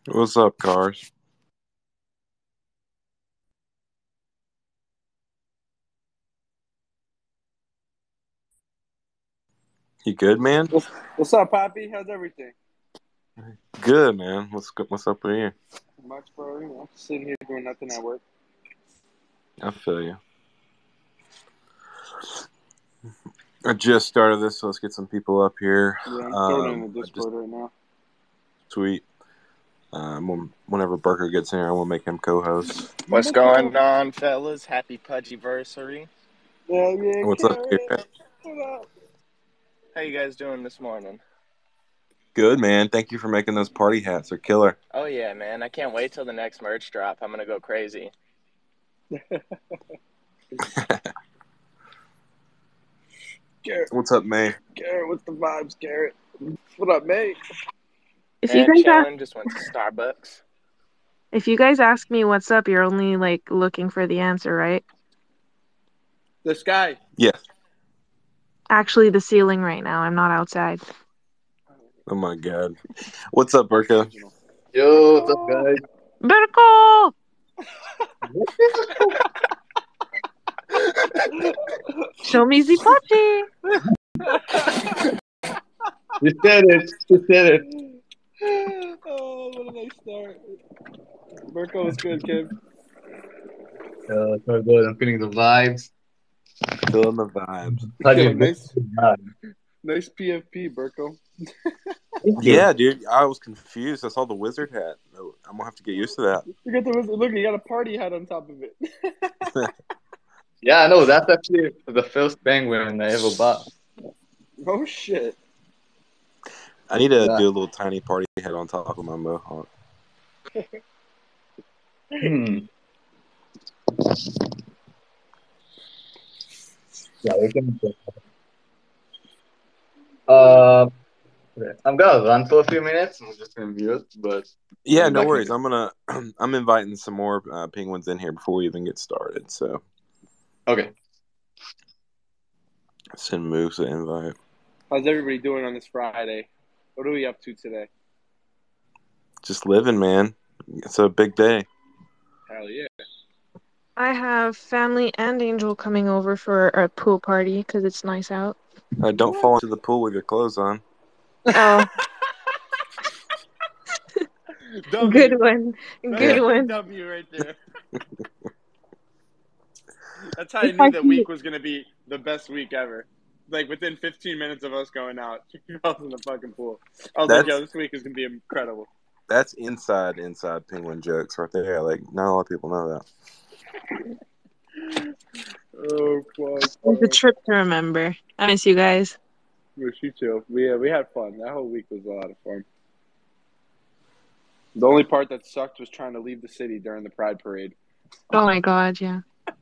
What's up, Cars? You good, man? What's up, Poppy? How's everything? Good, man. What's up with you? Much, bro. You know, sitting here doing nothing at work. I feel you. I just started this, so let's get some people up here. Yeah, I'm throwing it in the I just Discord right now. tweet. Whenever Burker gets here, I will make him co-host. What's going on, fellas? Happy Pudgyversary. Yeah, What's up, Garrett. Garrett? What up? How you guys doing this morning? Good, man. Thank you for making those party hats. They're killer. Oh yeah, man. I can't wait till the next merch drop. I'm gonna go crazy. Garrett, What's up, May? what's the vibes, Garrett? What up, mate? If you Man, guys chilling. Just went to Starbucks. ask me what's up, you're only like looking for the answer, right? The sky. Yes. Actually, the ceiling right now. I'm not outside. Oh my God. What's up, Burka? Yo, what's up, guys? Berko! Show me the potty. You said it. You said it. Oh, what a nice start. Mirko was good, kid. So good. I'm feeling the vibes. Feeling the vibes. Yo, nice PFP, Berko. Thank you. Yeah, dude. I was confused. I saw the wizard hat. I'm gonna have to get used to that. You got look. You got a party hat on top of it. Yeah, no, that's actually the first penguin I ever bought. Oh shit. I need to Yeah. do a little tiny party hat on top of my mohawk. Yeah, we can. I'm gonna run for a few minutes. I'm just gonna mute, but Yeah, I'm no back worries. in. I'm inviting some more penguins in here before we even get started. So Okay. send moves to invite. How's everybody doing on this Friday? What are we up to today? Just living, man. It's a big day. Hell yeah. I have family and Angel coming over for a pool party because it's nice out. Don't fall into the pool with your clothes on. Oh, good one. Good one. W right there. That's how I If knew I that see week was going to be the best week ever. Like, within 15 minutes of us going out, I was in the fucking pool. I was like, yo, That's this week is going to be incredible. that's inside penguin jokes right there. Like not a lot of people know that. Oh, fuck, it's bro. a trip to remember. I miss you guys. Wish you too. We had fun. That whole week was a lot of fun. The only part that sucked was trying to leave the city during the Pride Parade. Oh my god, yeah.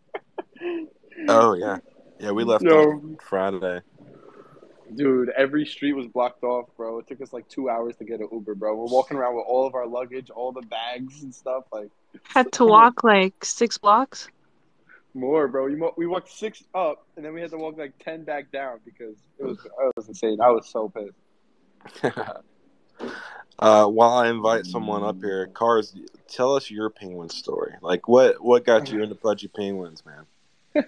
Oh yeah, yeah. We left on Friday. Dude, every street was blocked off, bro. It took us like 2 hours to get an Uber, bro. We're walking around with all of our luggage, all the bags and stuff. Like, Had to walk like 6 blocks. more, bro. We walked 6 up, and then we had to walk like 10 back down because it was insane. I was so pissed. While I invite someone up here, Cars, tell us your penguin story. Like what got you into pudgy penguins, man?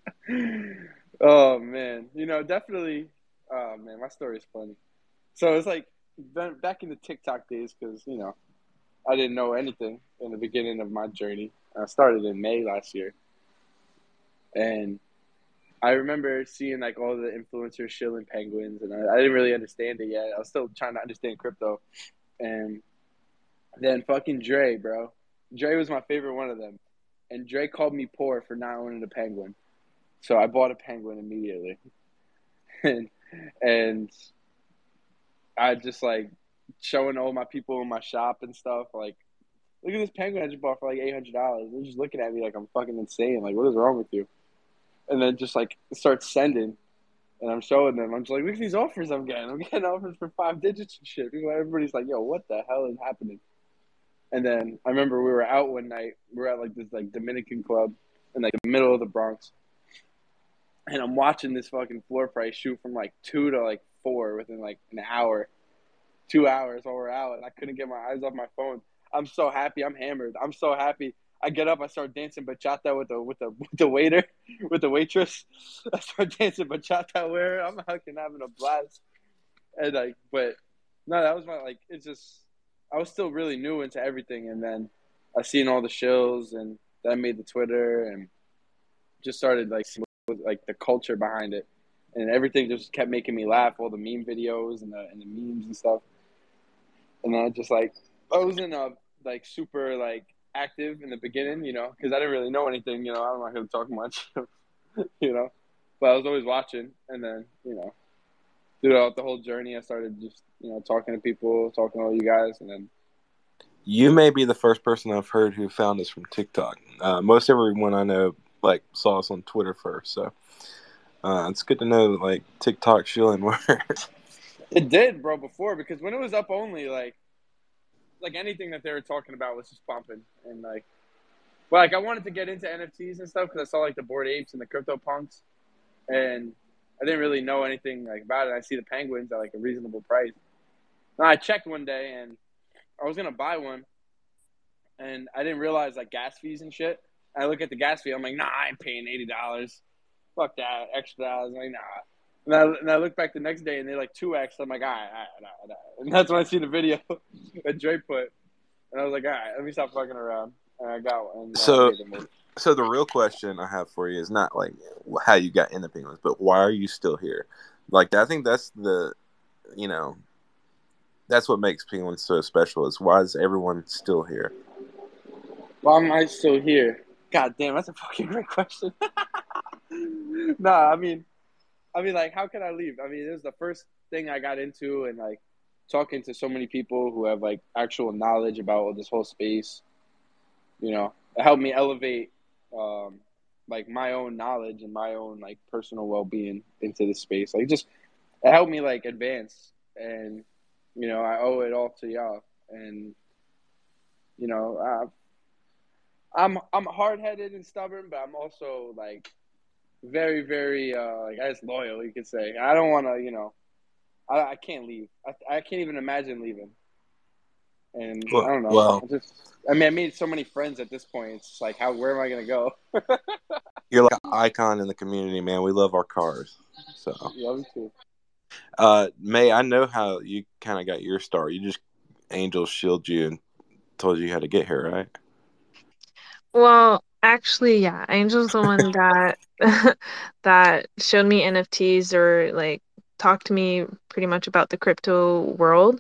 Oh man, definitely. Oh man, my story is funny. So it's like back in the TikTok days, because I didn't know anything in the beginning of my journey. I started in May last year, and I remember seeing like all the influencers shilling penguins, and I didn't really understand it yet. I was still trying to understand crypto, and then fucking Dre, bro. Dre was my favorite one of them, and Dre called me poor for not owning a penguin, so I bought a penguin immediately, and I just like showing all my people in my shop and stuff like. Look at this penguin I just bought for like $800. They're just looking at me like I'm fucking insane. Like, what is wrong with you? And then just like start sending, and I'm showing them. I'm just like, look at these offers I'm getting. I'm getting offers for 5 digits and shit. Everybody's like, yo, what the hell is happening? And then I remember we were out one night. We were at like this like Dominican club in like the middle of the Bronx, and I'm watching this fucking floor price shoot from like 2 to like 4 within like an hour, 2 hours while we're out, and I couldn't get my eyes off my phone. I'm so happy. I'm hammered. I'm so happy. I get up. I start dancing bachata with the waiter, with the waitress. I start dancing bachata with her. I'm fucking having a blast. And like, but no, that was my like. It's just I was still really new into everything, and then I seen all the shills, and then made the Twitter, and just started like the culture behind it, and everything just kept making me laugh. All the meme videos and the memes and stuff, and then I wasn't like super like active in the beginning, because I didn't really know anything. I'm not gonna talk much, but I was always watching, and then throughout the whole journey, I started just talking to people, talking to all you guys, and then You may be the first person I've heard who found us from TikTok. Most everyone I know like saw us on Twitter first, so it's good to know like TikTok shilling works. it did, bro, before, because when it was up only, like anything that they were talking about was just bumping, and I wanted to get into NFTs and stuff because I saw like the Bored Apes and the CryptoPunks, and I didn't really know anything like about it. I see the penguins at like a reasonable price. Now I checked one day and I was gonna buy one, and I didn't realize like gas fees and shit. I look at the gas fee, I'm like, nah, I ain't paying $80. Fuck that, extra dollars. I'm like, nah. And I look back the next day and they're like 2x. I'm like, all right. And that's when I see the video that Dre put, and I was like, all right, let me stop fucking around. And I got one. And So, I made the move. so the real question I have for you is not like how you got into Penguins, but why are you still here? Like, I think that's that's what makes Penguins so special. Is why is everyone still here? Why am I still here? God damn, that's a fucking great question. Nah, I mean, like, how can I leave? I mean, it was the first thing I got into, and like talking to so many people who have like actual knowledge about this whole space. It helped me elevate, like my own knowledge and my own like personal well being into this space. Like, just it helped me like advance, and I owe it all to y'all. And I'm hard headed and stubborn, but I'm also like very, very like I guess loyal, you could say. I don't want to, I can't leave. I can't even imagine leaving. And I don't know. Well, I made so many friends at this point. It's just like, where am I gonna go? you're like an icon in the community, man. We love our cars. So, Love you May, I know how you kind of got your start. You just Angels shield you and told you how to get here, right? Well, actually, yeah, Angel's the one that that showed me NFTs or like talked to me pretty much about the crypto world.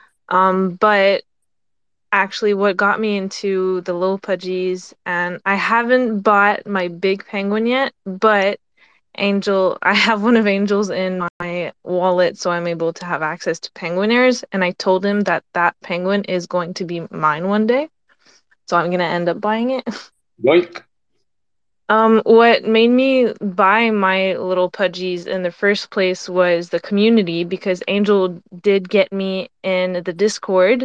But actually what got me into the little pudgies, and I haven't bought my big penguin yet, but Angel, I have one of Angel's in my wallet, so I'm able to have access to penguinaires, and I told him that that penguin is going to be mine one day, so I'm gonna end up buying it. Yoink. What made me buy my little pudgies in the first place was the community, because Angel did get me in the Discord,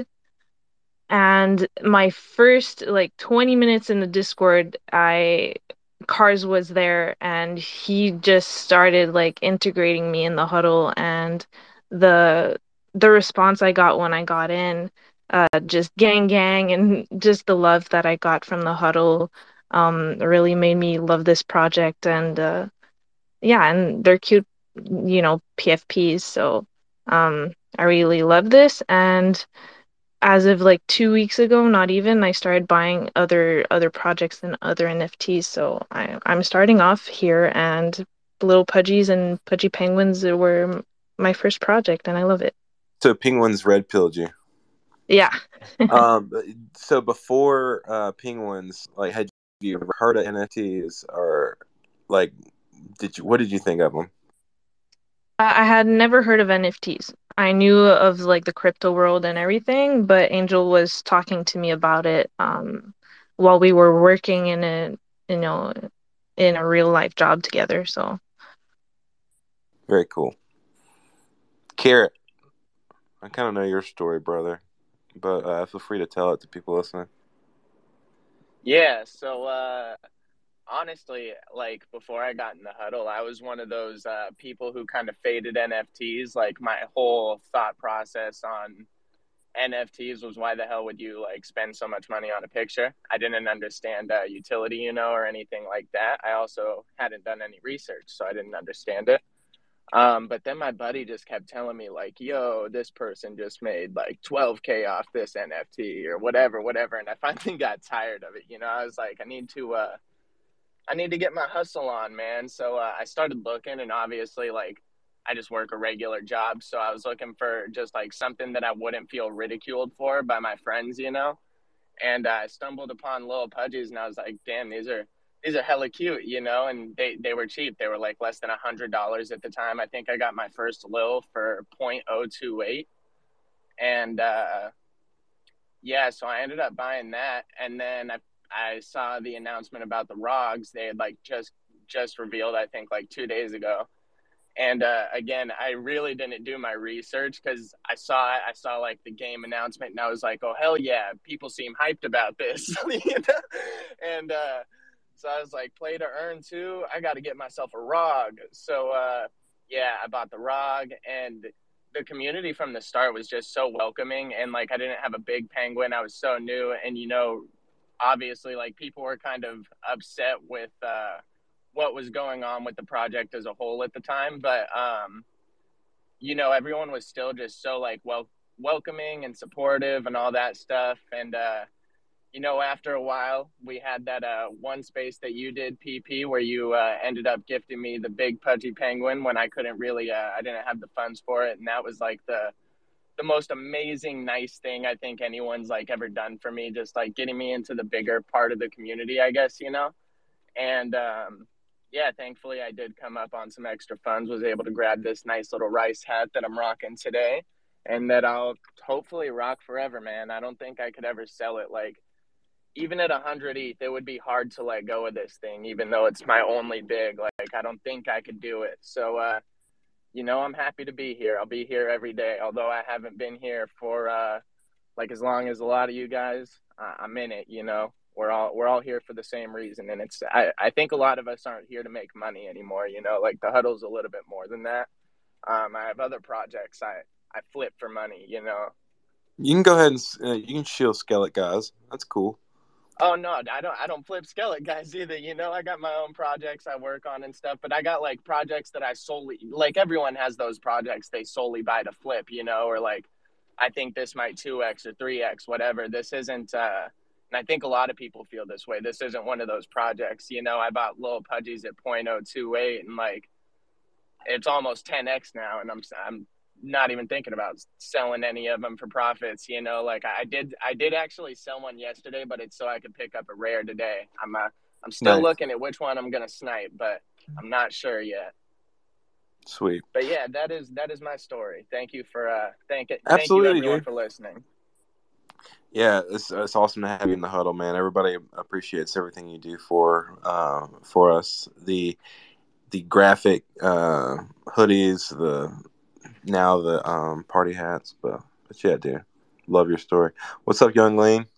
and my first like 20 minutes in the Discord, Cars was there, and he just started like integrating me in the huddle, and the the response I got when I got in, just gang, and just the love that I got from the huddle, really made me love this project. And yeah, and they're cute, PFPs, so I really love this. And as of like 2 weeks ago, not even, I started buying other projects and other NFTs. So I'm starting off here, and Little Pudgies and Pudgy Penguins were my first project, and I love it. So Penguins red pilled you. Yeah. So before Penguins, like, had you ever heard of NFTs, or like, what did you think of them? I had never heard of NFTs. I knew of like the crypto world and everything, but Angel was talking to me about it while we were working you know, in a real life job together. So Very cool. Carrot, I kind of know your story, brother, but feel free to tell it to people listening. Yeah, so honestly, like before I got in the huddle, I was one of those people who kind of faded NFTs. Like my whole thought process on NFTs was why the hell would you like spend so much money on a picture? I didn't understand utility, you know, or anything like that. I also hadn't done any research, so I didn't understand it. But then my buddy just kept telling me like, yo, this person just made like 12K off this NFT or whatever. And I finally got tired of it. You know, I was like, I need to get my hustle on, man. So I started looking, and obviously like I just work a regular job. So I was looking for just like something that I wouldn't feel ridiculed for by my friends, you know? And I stumbled upon Lil Pudgies, and I was like, damn, these are hella cute, you know, and they were cheap. They were like less than $100 at the time. I think I got my first Lil for 0.028. And yeah, so I ended up buying that. And then I saw the announcement about the ROGs. They had like just revealed, I think like 2 days ago. And again, I really didn't do my research because I saw like the game announcement, and I was like, oh, hell yeah, people seem hyped about this. You know? And so I was like, play to earn too. I got to get myself a ROG. So yeah, I bought the ROG, and the community from the start was just so welcoming. And like, I didn't have a big penguin. I was so new. And, you know, obviously like people were kind of upset with what was going on with the project as a whole at the time. But, you know, everyone was still just so like welcoming and supportive and all that stuff. And, you know, after a while, we had that one space that you did, PP, where you ended up gifting me the big pudgy penguin when I couldn't really, I didn't have the funds for it. And that was like the most amazing, nice thing I think anyone's like ever done for me, just like getting me into the bigger part of the community, I guess, you know? And yeah, thankfully I did come up on some extra funds, was able to grab this nice little rice hat that I'm rocking today, and that I'll hopefully rock forever, man. I don't think I could ever sell it. Like, even at 100 ETH, it would be hard to let go of this thing, even though it's my only big. Like, I don't think I could do it. So, you know, I'm happy to be here. I'll be here every day, although I haven't been here for like as long as a lot of you guys. I'm in it, you know. We're all here for the same reason, and it's I think a lot of us aren't here to make money anymore, you know. Like the huddle's a little bit more than that. I have other projects I flip for money, you know. You can go ahead and you can shield Skeleton guys. That's cool. Oh no, I don't flip skeleton guys either. You know, I got my own projects I work on and stuff, but I got like projects that I solely, like everyone has those projects they solely buy to flip, you know, or like I think this might 2x or 3x, whatever. This isn't and I think a lot of people feel this way. This isn't one of those projects, you know. I bought Lil Pudgies at 0.028, and like it's almost 10x now, and I'm not even thinking about selling any of them for profits, you know. Like I did actually sell one yesterday, but it's so I could pick up a rare today. I'm still Nice. looking at which one I'm gonna snipe, but I'm not sure yet. Sweet. But yeah, that is my story. Thank you for thank you Absolutely, everyone dude. for listening. Yeah, it's awesome to have you in the huddle, man. Everybody appreciates everything you do for us. The graphic hoodies, the party hats, but yeah, dude, love your story. What's up, young Lean?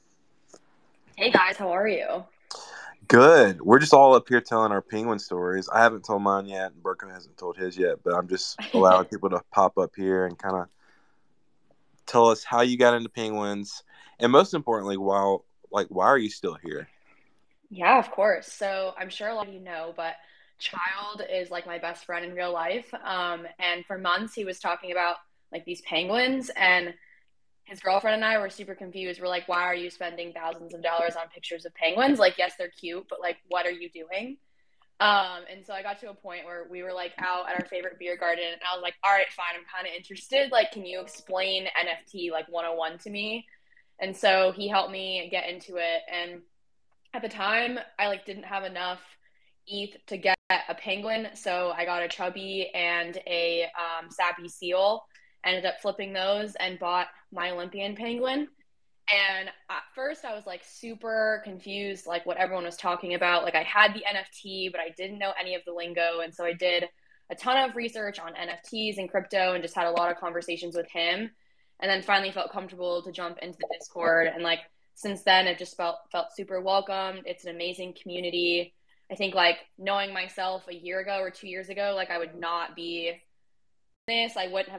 Hey guys, how are you? Good. We're just all up here telling our penguin stories. I haven't told mine yet, and Burko hasn't told his yet, but I'm just allowing people to pop up here and kind of tell us how you got into penguins, and most importantly, why are you still here? Yeah, of course. So I'm sure a lot of you know, but Child is like my best friend in real life. And for months he was talking about like these penguins, and his girlfriend and I were super confused. We're like, why are you spending thousands of dollars on pictures of penguins? Like, yes, they're cute, but like, what are you doing? And so I got to a point where we were like out at our favorite beer garden, and I was like, all right, fine, I'm kind of interested. Like, can you explain NFT like 101 to me? And so he helped me get into it. And at the time, I like didn't have enough ETH to get a penguin, so I got a chubby and a sappy seal. Ended up flipping those and bought my Olympian penguin. And at first I was like super confused, like what everyone was talking about. Like I had the NFT, but I didn't know any of the lingo. And so I did a ton of research on NFTs and crypto and just had a lot of conversations with him. And then finally felt comfortable to jump into the Discord. And like since then, it just felt super welcomed. It's an amazing community. I think like knowing myself a year ago or 2 years ago, like I would not be this. I wouldn't have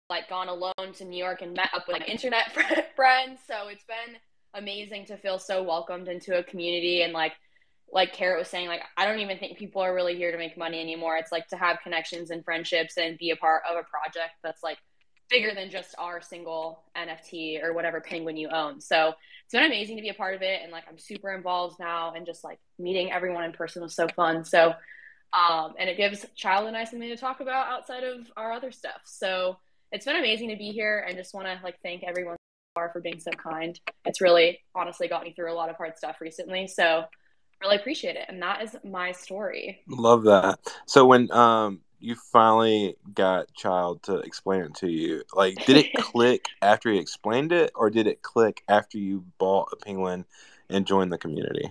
like gone alone to New York and met up with like internet friends. So it's been amazing to feel so welcomed into a community. And like Carrot was saying, like I don't even think people are really here to make money anymore. It's like to have connections and friendships and be a part of a project that's like bigger than just our single NFT or whatever penguin you own. So it's been amazing to be a part of it. And like I'm super involved now, and just like meeting everyone in person was so fun. So and it gives Child and I something to talk about outside of our other stuff. So it's been amazing to be here, and just want to like thank everyone for being so kind. It's really honestly got me through a lot of hard stuff recently. So really appreciate it. And that is my story. Love that. So when you finally got Child to explain it to you, like did it click after he explained it, or did it click after you bought a penguin and joined the community?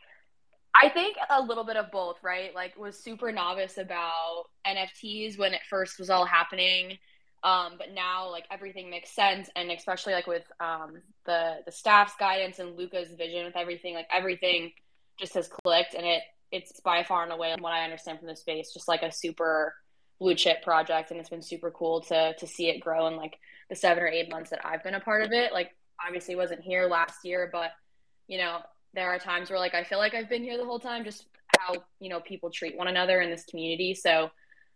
I think a little bit of both, right? Like was super novice about NFTs when it first was all happening. But now like everything makes sense, and especially like with the staff's guidance and Luca's vision with everything, like everything just has clicked, and it's by far and away, what I understand from the space, just like a super blue chip project, and it's been super cool to see it grow in like the 7 or 8 months that I've been a part of it. Like obviously wasn't here last year, but you know, there are times where like I feel like I've been here the whole time, just how, you know, people treat one another in this community. So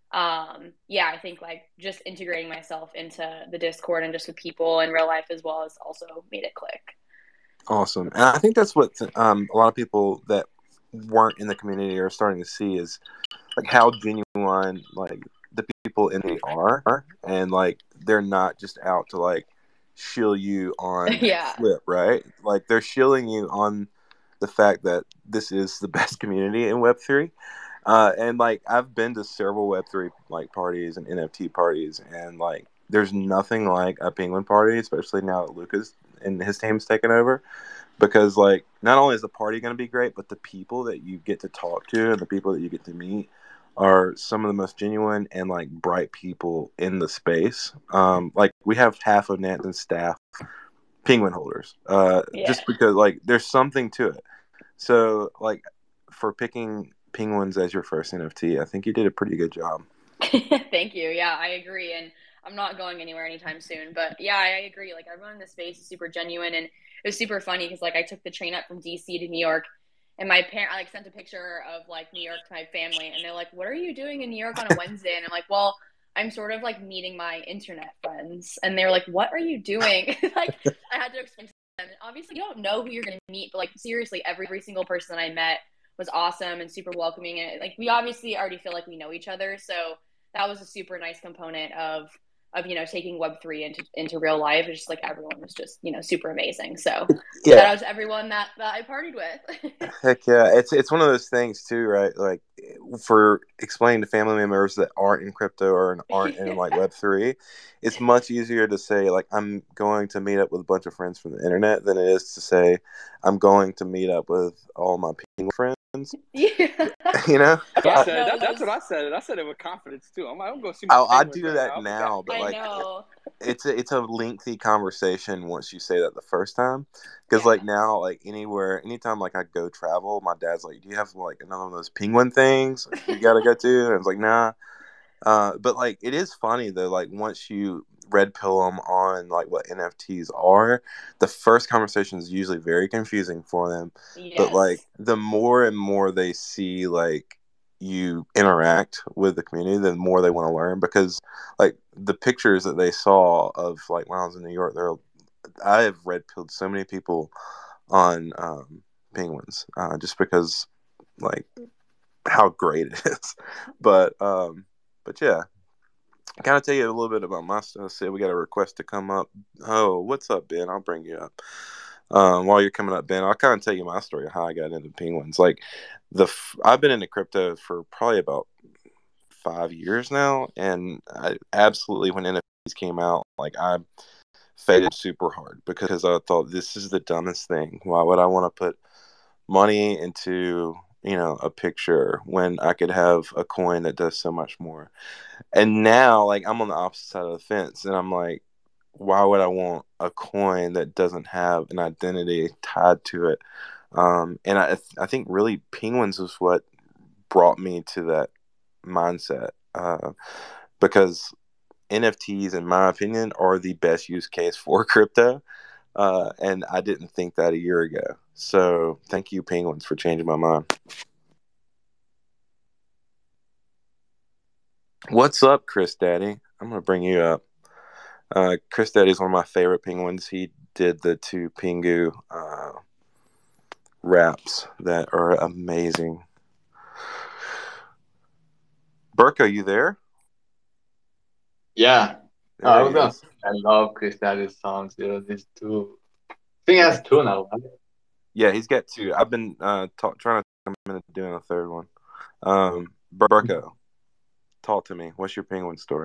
yeah, I think like just integrating myself into the Discord and just with people in real life as well has also made it click. Awesome. And I think that's what a lot of people that weren't in the community are starting to see, is like how genuine like the people in the are, and like they're not just out to like shill you on Yeah. Flip, right? Like they're shilling you on the fact that this is the best community in Web3. And like I've been to several Web3 like parties and NFT parties, and like there's nothing like a penguin party, especially now that Lucas and his team's taken over. Because like not only is the party going to be great, but the people that you get to talk to and the people that you get to meet are some of the most genuine and like bright people in the space. Like we have half of Nanton's staff penguin holders, Yeah. just because like there's something to it. So like for picking penguins as your first NFT, I think you did a pretty good job. Thank you. Yeah, I agree. And I'm not going anywhere anytime soon. But yeah, I agree. Like everyone in the space is super genuine, and it was super funny because like I took the train up from DC to New York, and my parent I like sent a picture of like New York to my family, and they're like, "What are you doing in New York on a Wednesday?" And I'm like, "Well, I'm sort of like meeting my internet friends." And they were like, "What are you doing?" Like I had to explain to them. Obviously, you don't know who you're going to meet, but like seriously, every single person that I met was awesome and super welcoming. And like we obviously already feel like we know each other, so that was a super nice component of you know taking Web3 into real life. It's just like everyone was just, you know, super amazing. So Yeah. shout out to everyone that I partied with. Heck yeah, it's one of those things too, right? Like for explaining to family members that aren't in crypto or aren't in like Web3, it's much easier to say like I'm going to meet up with a bunch of friends from the internet than it is to say I'm going to meet up with all my penguin friends. Yeah. You know, That's what I said. I said it with confidence too. I'm like, I'm going to see my I penguins do right that now. now, but I like know. it's a lengthy conversation once you say that the first time, because Yeah. like now like anytime like I go travel, my dad's like, do you have like another one of those penguin things you gotta go to? And I was like, nah. But like it is funny though, like once you red pill them on like what NFTs are, the first conversation is usually very confusing for them. Yes. But like the more and more they see like you interact with the community, the more they want to learn. Because like the pictures that they saw of like when I was in New York, I have red pilled so many people on penguins, just because like how great it is. But yeah, I gotta tell you a little bit about my stuff. See, we got a request to come up. Oh, what's up, Ben? I'll bring you up. While you're coming up, Ben, I'll kind of tell you my story of how I got into penguins. Like I've been into crypto for probably about 5 years now, and I absolutely when NFTs came out, like I faded super hard because I thought this is the dumbest thing. Why would I want to put money into a picture when I could have a coin that does so much more? And now like I'm on the opposite side of the fence, and I'm like, why would I want a coin that doesn't have an identity tied to it? And I think really penguins was what brought me to that mindset, because NFTs, in my opinion, are the best use case for crypto. And I didn't think that a year ago. So thank you, Penguins, for changing my mind. What's up, Chris Daddy? I'm going to bring you up. Chris Daddy is one of my favorite Penguins. He did the 2 Pingu raps that are amazing. Burko, you there? Yeah. There I he was gonna is. say, I love Chris Daddy's songs. These two. I think he has two now, right? Yeah, he's got 2. I've been trying to talk him into doing a third one. Burko, talk to me. What's your Penguin story?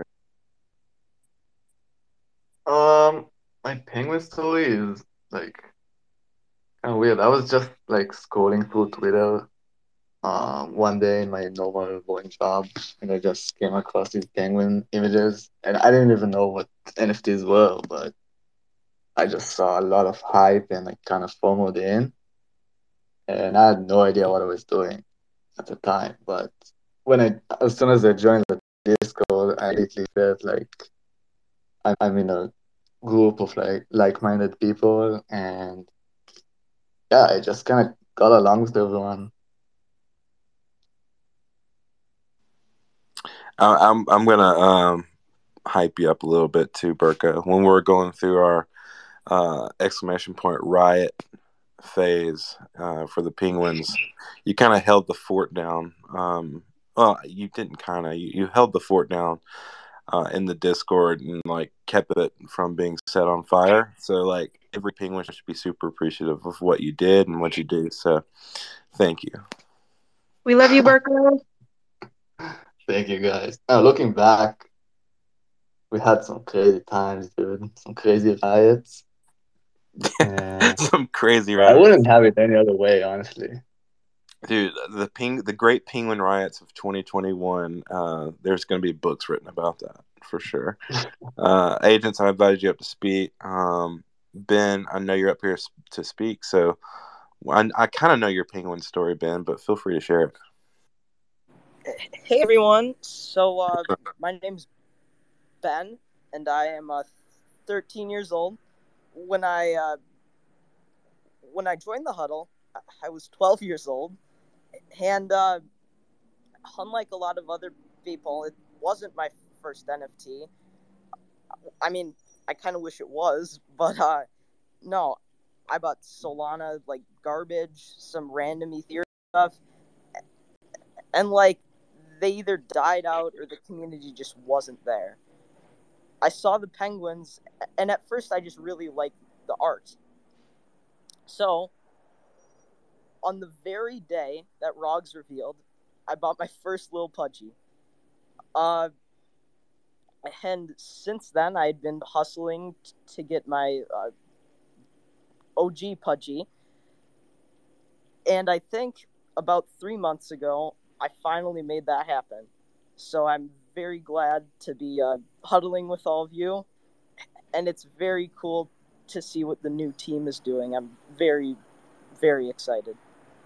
My Penguin story is like kind of weird. I was just like scrolling through Twitter one day in my normal boring job, and I just came across these penguin images, and I didn't even know what NFTs were, but I just saw a lot of hype and like kind of FOMOed in, and I had no idea what I was doing at the time. But as soon as I joined the Discord, I immediately felt like I'm in a group of like-minded people, and yeah, I just kind of got along with everyone. I'm gonna hype you up a little bit too, Burko. When we were going through our exclamation point riot phase for the Penguins, you kind of held the fort down. Well, you didn't kind of. You held the fort down in the Discord and like kept it from being set on fire. So like every Penguin should be super appreciative of what you did and what you do. So thank you. We love you, Burko. Thank you, guys. Now, looking back, we had some crazy times, dude. Some crazy riots. Some crazy I riots. wouldn't have it any other way, honestly. Dude, the Great Penguin Riots of 2021. There's going to be books written about that for sure. Agents, I invited you up to speak. Ben, I know you're up here to speak, so I kind of know your Penguin story, Ben, but feel free to share it. Hey everyone, so my name's Ben, and I am 13 years old. When I joined the huddle, I was 12 years old, and unlike a lot of other people, it wasn't my first NFT. I mean, I kind of wish it was, but no, I bought Solana like garbage, some random Ethereum stuff, and like they either died out or the community just wasn't there. I saw the penguins, and at first I just really liked the art. So, on the very day that Rogs revealed, I bought my first Lil Pudgy. And since then, I had been hustling to get my OG Pudgy. And I think about 3 months ago, I finally made that happen. So I'm very glad to be huddling with all of you. And it's very cool to see what the new team is doing. I'm very, very excited.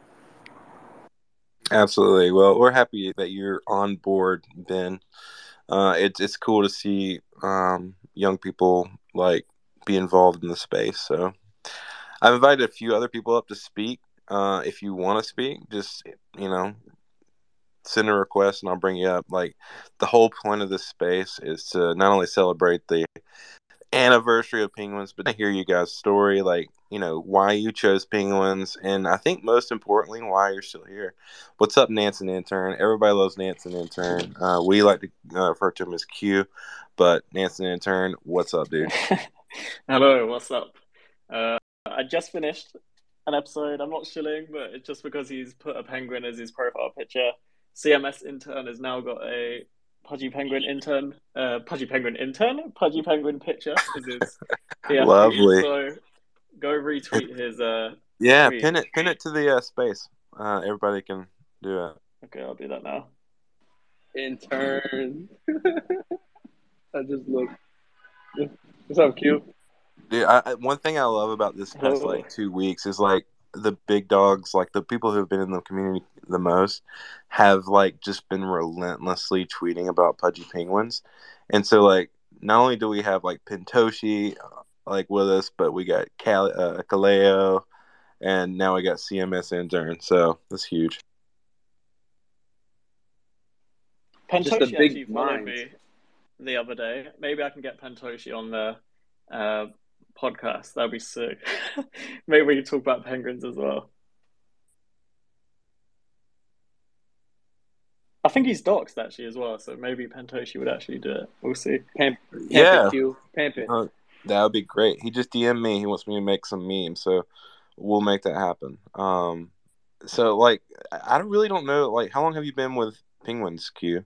Absolutely. Well, we're happy that you're on board, Ben. It's cool to see young people like be involved in the space. So I've invited a few other people up to speak. If you want to speak, just send a request and I'll bring you up. Like the whole point of this space is to not only celebrate the anniversary of Penguins, but to hear you guys' story, like why you chose Penguins, and I think most importantly why you're still here. What's up, Nansen Intern? Everybody loves Nansen Intern. We like to refer to him as Q, but Nansen Intern, what's up, dude? Hello, what's up? I just finished an episode. I'm not shilling, but it's just because he's put a penguin as his profile picture. CMS Intern has now got a Pudgy Penguin Intern, Pudgy Penguin picture is his PFP. Lovely. So go retweet his tweet. Pin it to the space. Everybody can do it. Okay, I'll do that now. Intern. I just look. What's up, Q? Dude, one thing I love about this past 2 weeks is like the big dogs, like the people who have been in the community the most, have like just been relentlessly tweeting about Pudgy Penguins, and so like not only do we have like Pentoshi like with us, but we got Kaleo, and now we got CMS intern. So that's huge. Just a Pentoshi big actually followed mind. me the other day. Maybe I can get Pentoshi on the podcast. That'd be sick. Maybe we can talk about penguins as well. I think he's doxed actually as well, so maybe Pentoshi would actually do it. We'll see. Pamp Yeah. it, Q. Pamp it. That would be great. He just DM'd me. He wants me to make some memes, so we'll make that happen. So like, I really don't know. Like, how long have you been with Penguins, Q?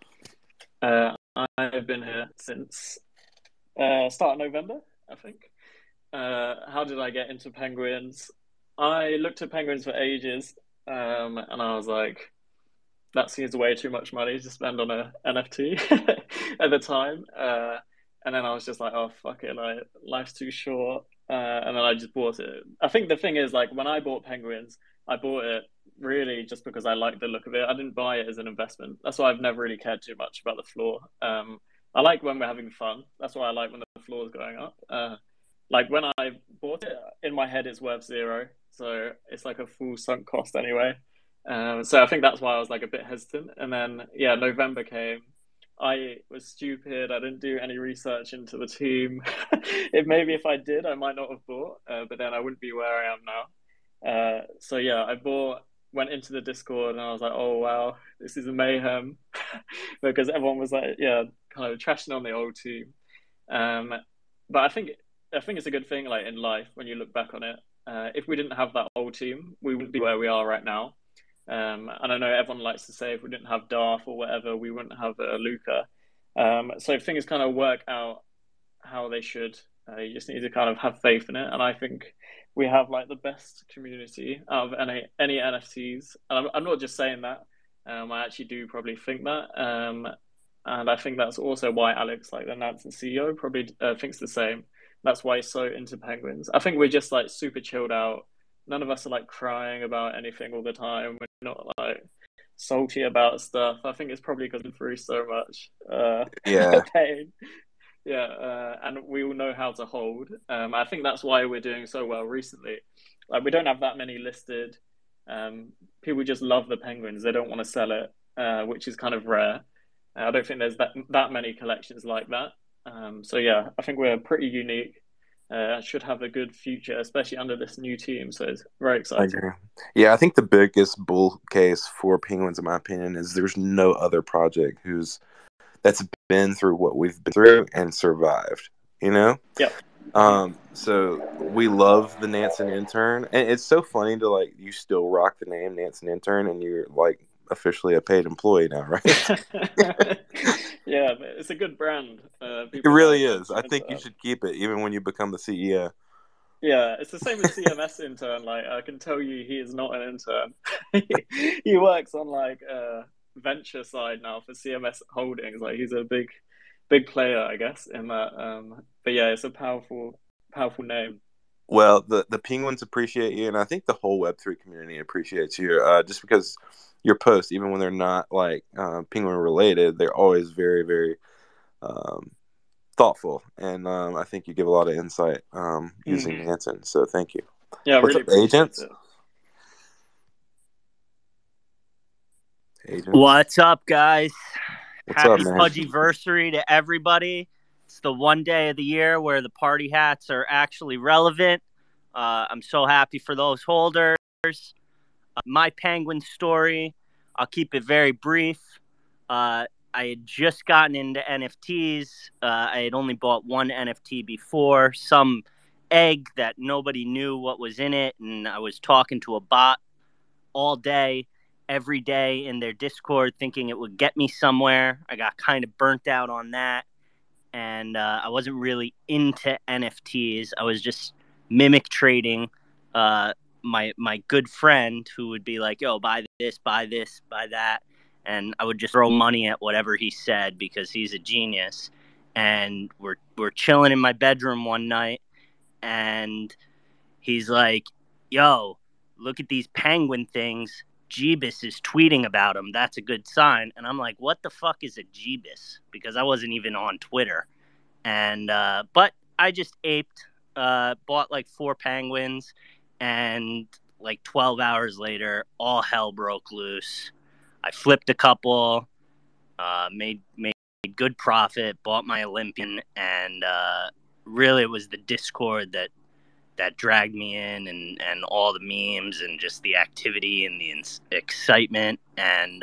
I've been here since start of November, I think. How did I get into penguins? I looked at penguins for ages, and I was like, that seems way too much money to spend on a NFT at the time. And then I was just like, oh, fuck it, like, life's too short. And then I just bought it. I think the thing is, like, when I bought penguins, I bought it really just because I liked the look of it. I didn't buy it as an investment. That's why I've never really cared too much about the floor. I like when we're having fun. That's why I like when the floor is going up. Like when I bought it, in my head it's worth 0, so it's like a full sunk cost anyway. So I think that's why I was like a bit hesitant. And then November came. I was stupid. I didn't do any research into the team. Maybe if I did, I might not have bought. But then I wouldn't be where I am now. So I went into the Discord and I was like, oh wow, this is a mayhem, because everyone was like, kind of trashing on the old team. But I think it's a good thing, like in life, when you look back on it. If we didn't have that old team, we wouldn't be where we are right now. And I know everyone likes to say if we didn't have Darth or whatever, we wouldn't have Luca. So things kind of work out how they should. You just need to kind of have faith in it. And I think we have like the best community out of any NFTs. And I'm not just saying that. I actually do probably think that. And I think that's also why Alex, like the Nansen CEO, probably thinks the same. That's why he's so into penguins. I think we're just like super chilled out. None of us are like crying about anything all the time. We're not like salty about stuff. I think it's probably because we're through so much pain. And we all know how to hold. I think that's why we're doing so well recently. Like we don't have that many listed. People just love the penguins. They don't want to sell it, which is kind of rare. I don't think there's that many collections like that. I think we're pretty unique. Should have a good future, especially under this new team. So it's very exciting. I think the biggest bull case for Penguins, in my opinion, is there's no other project that's been through what we've been through and survived. You know? Yeah. So we love the Nansen intern, and it's so funny to like you still rock the name Nansen intern, and you're like officially a paid employee now, right? Yeah, it's a good brand. It really is. I think you should keep it even when you become the CEO. Yeah, it's the same as CMS intern. Like I can tell you, he is not an intern. He works on like venture side now for CMS Holdings. Like he's a big player, I guess, in that. But it's a powerful name. Well, the Penguins appreciate you, and I think the whole Web3 community appreciates you. Just because your posts, even when they're not like Penguin related, they're always very, very thoughtful, and I think you give a lot of insight using Nansen. So thank you. Yeah, what's really up, agents? What's up, guys? Happy Pudgyversary to everybody. It's the one day of the year where the party hats are actually relevant. I'm so happy for those holders. My penguin story, I'll keep it very brief. I had just gotten into NFTs. I had only bought one NFT before, some egg that nobody knew what was in it, and I was talking to a bot all day, every day in their Discord, thinking it would get me somewhere. I got kind of burnt out on that, and I wasn't really into NFTs. I was just mimic trading. My good friend who would be like, yo, buy this, buy that. And I would just throw money at whatever he said because he's a genius. And we're chilling in my bedroom one night, and he's like, yo, look at these penguin things. Jeebus is tweeting about them. That's a good sign. And I'm like, what the fuck is a Jeebus? Because I wasn't even on Twitter. And but I just aped, bought like 4 penguins, and like 12 hours later, all hell broke loose. I flipped a couple, made good profit, bought my Olympian, and really it was the Discord that dragged me in, and all the memes and just the activity and the excitement, and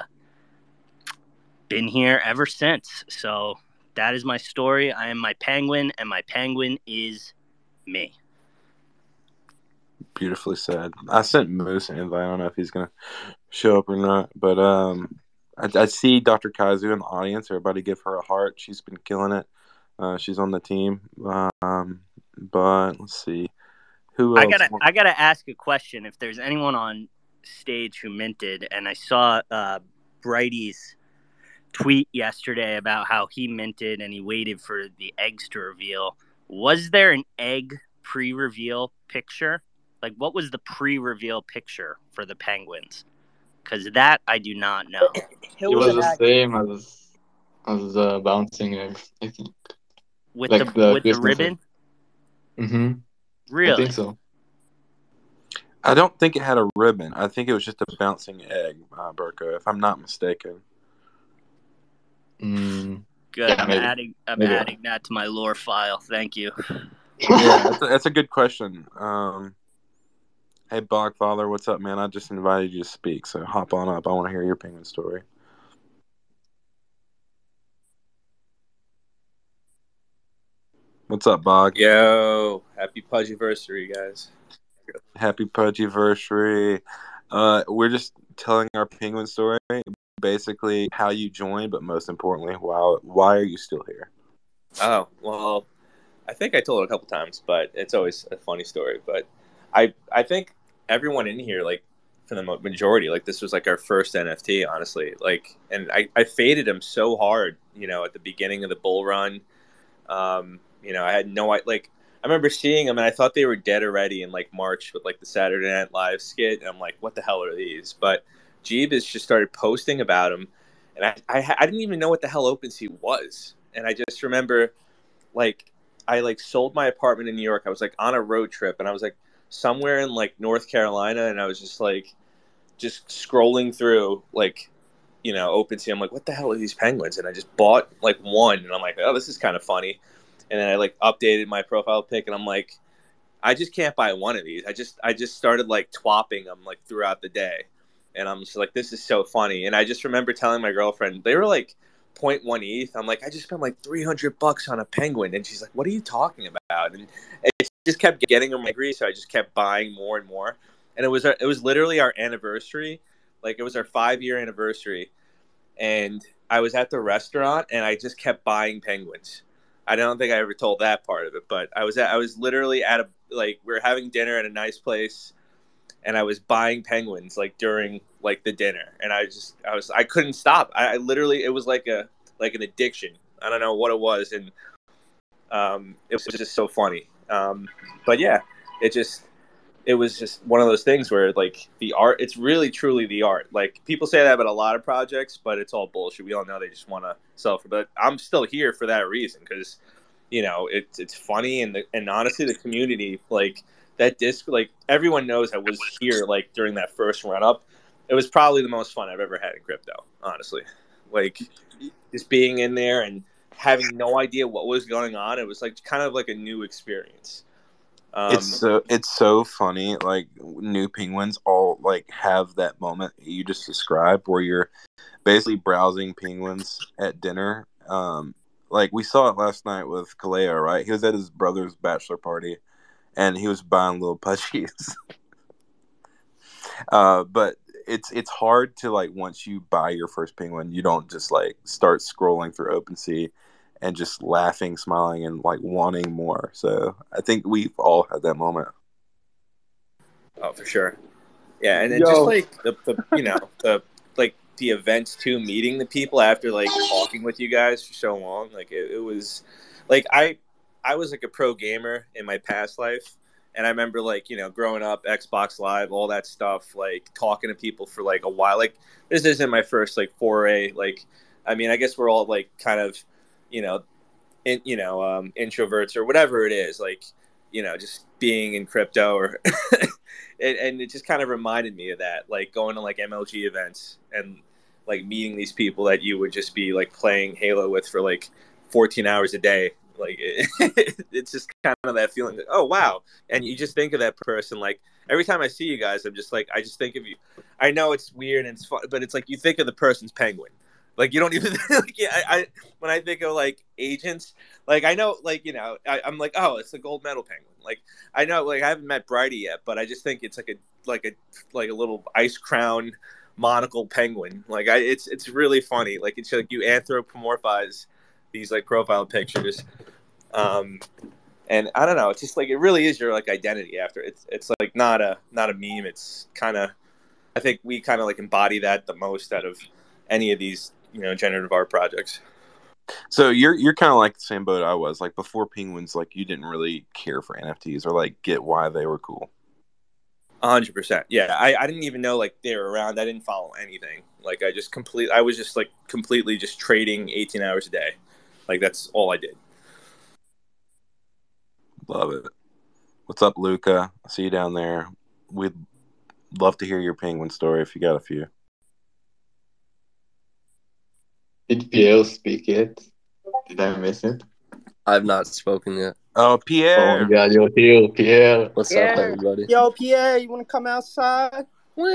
been here ever since. So that is my story. I am my penguin, and my penguin is me. Beautifully said. I sent Moose an invite. I don't know if he's gonna show up or not, but I see Dr. Kaizu in the audience. Everybody give her a heart. She's been killing it. She's on the team. But let's see who else. I gotta ask a question. If there's anyone on stage who minted, and I saw Brighty's tweet yesterday about how he minted and he waited for the eggs to reveal. Was there an egg pre-reveal picture? Like, what was the pre-reveal picture for the penguins? Because that I do not know. It was the same as bouncing eggs, I think. With like the ribbon? Mm-hmm. Really? I think so. I don't think it had a ribbon. I think it was just a bouncing egg, Burko, if I'm not mistaken. Mm. Good. Yeah, I'm adding that to my lore file. Thank you. Yeah, that's a good question. Hey, Bogfather, what's up, man? I just invited you to speak, so hop on up. I want to hear your penguin story. What's up, Bog? Yo, happy Pudgiversary, guys. Happy Pudgiversary. We're just telling our penguin story, basically how you joined, but most importantly, why are you still here? Oh, well, I think I told it a couple times, but it's always a funny story. But I think everyone in here, like, for the majority, like, this was like our first NFT, honestly. Like, and I faded him so hard, at the beginning of the bull run. I had like, I remember seeing them and I thought they were dead already in like March with like the Saturday Night Live skit. And I'm like, what the hell are these? But Jeebus just started posting about them. And I didn't even know what the hell OpenSea was. And I just remember, like, I like sold my apartment in New York. I was like on a road trip and I was like somewhere in like North Carolina. And I was just like, just scrolling through like, OpenSea. I'm like, what the hell are these penguins? And I just bought like one and I'm like, oh, this is kind of funny. And then I like updated my profile pic and I'm like, I just can't buy one of these. I just started like twapping them like throughout the day. And I'm just like, this is so funny. And I just remember telling my girlfriend, they were like 0.1 ETH. I'm like, I just spent like $300 on a penguin. And she's like, what are you talking about? And it just kept getting on my grease. So I just kept buying more and more. And it was literally our anniversary. Like, it was our 5-year anniversary. And I was at the restaurant and I just kept buying penguins. I don't think I ever told that part of it, but I was literally we were having dinner at a nice place and I was buying penguins like during like the dinner. And I couldn't stop. I literally, it was like an addiction. I don't know what it was. And it was just so funny. But yeah, it was just one of those things where like the art, it's really truly the art. Like, people say that about a lot of projects, but it's all bullshit. We all know they just want to sell for, but I'm still here for that reason. Cause it's funny. And honestly, the community, like that disc, like everyone knows I was here, like during that first run up. It was probably the most fun I've ever had in crypto, honestly. Like, just being in there and having no idea what was going on. It was like kind of like a new experience. It's so funny. Like, new penguins all like have that moment you just described where you're basically browsing penguins at dinner. Like, we saw it last night with Kaleo, right? He was at his brother's bachelor party and he was buying little plushies. But it's hard to, like, once you buy your first penguin, you don't just like start scrolling through OpenSea and just laughing, smiling, and like wanting more. So I think we've all had that moment. Oh, for sure. Yeah, and then just like the events too, meeting the people after like talking with you guys for so long. Like, it was like I was like a pro gamer in my past life. And I remember, like, growing up, Xbox Live, all that stuff, like talking to people for like a while. Like, this isn't my first like foray. Like, I mean, I guess we're all like kind of, introverts or whatever it is, like, just being in crypto or and it just kind of reminded me of that, like going to like MLG events and like meeting these people that you would just be like playing Halo with for like 14 hours a day. Like it's just kind of that feeling that, oh wow, and you just think of that person. Like every time I see you guys, I'm just like, I just think of you. I know it's weird and it's fun, but it's like you think of the person's penguin. Like you don't even like, yeah, I when I think of like agents, like I know, like, I'm like, oh, it's a gold medal penguin. Like I know, like I haven't met Bridie yet, but I just think it's like a little ice crown monocle penguin. Like it's really funny. Like it's like you anthropomorphize these like profile pictures, and I don't know. It's just like it really is your like identity after. It's like not a meme. It's kind of, I think we kind of like embody that the most out of any of these generative art projects. So you're kind of like the same boat I was. Like before Penguins, like you didn't really care for NFTs or like get why they were cool. 100%. Yeah, I didn't even know like they were around. I didn't follow anything. Like I was just like completely just trading 18 hours a day. Like that's all I did. Love it. What's up, Luca? I see you down there. We'd love to hear your penguin story if you got a few. Did Pierre speak yet? Did I miss it? I've not spoken yet. Oh, Oh Pierre. my God, you're here, Pierre. What's up, Pierre. everybody? Yo, Pierre, you want to come outside?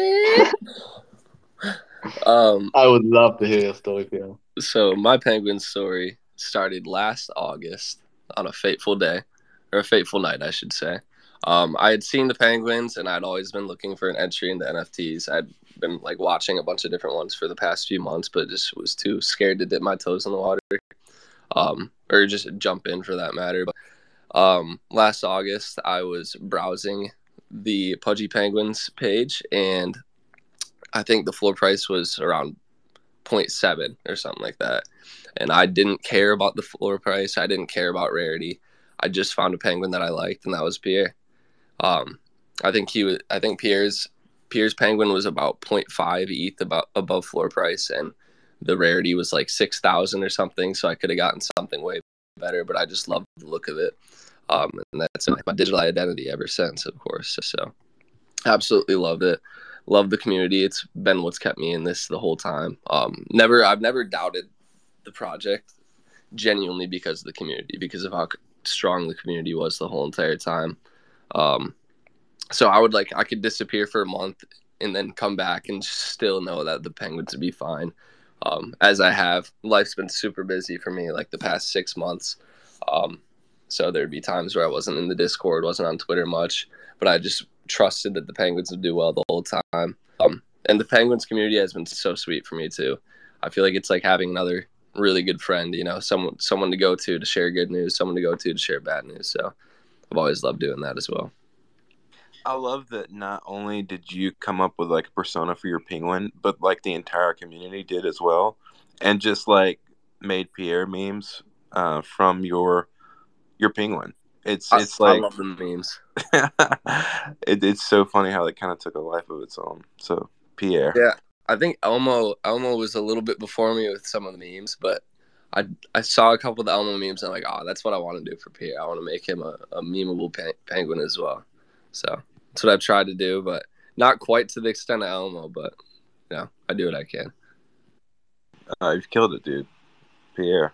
I would love to hear your story, Pierre. So my penguin story started last August on a fateful day, or a fateful night, I should say. I had seen the penguins, and I'd always been looking for an entry into NFTs. I'd been like watching a bunch of different ones for the past few months, but just was too scared to dip my toes in the water, or just jump in for that matter. But last August, I was browsing the Pudgy Penguins page, and I think the floor price was around 0.7 or something like that. And I didn't care about the floor price. I didn't care about rarity. I just found a penguin that I liked, and that was Pierre. I think Pierre's penguin was about 0.5 ETH above floor price, and the rarity was like 6,000 or something. So I could have gotten something way better, but I just loved the look of it. And that's my digital identity ever since, of course. So absolutely loved it. Love the community. It's been what's kept me in this the whole time. I've never doubted the project genuinely because of the community, because of how strong the community was the whole entire time. So I could disappear for a month and then come back and still know that the penguins would be fine. As I have, life's been super busy for me like the past 6 months. So there'd be times where I wasn't in the Discord, wasn't on Twitter much, but I just trusted that the penguins would do well the whole time. And the penguins community has been so sweet for me too. I feel like it's like having another really good friend, someone to go to share good news, someone to go to share bad news. So I've always loved doing that as well. I love that not only did you come up with like a persona for your penguin, but like the entire community did as well, and just like made Pierre memes from your penguin. It's like I love the memes. It's so funny how it kind of took a life of its own. So Pierre, yeah, I think Elmo was a little bit before me with some of the memes, but I saw a couple of the Elmo memes and I'm like, oh, that's what I want to do for Pierre. I want to make him a memeable penguin as well. So that's what I've tried to do, but not quite to the extent of Elmo, but I do what I can. You've killed it, dude. Pierre.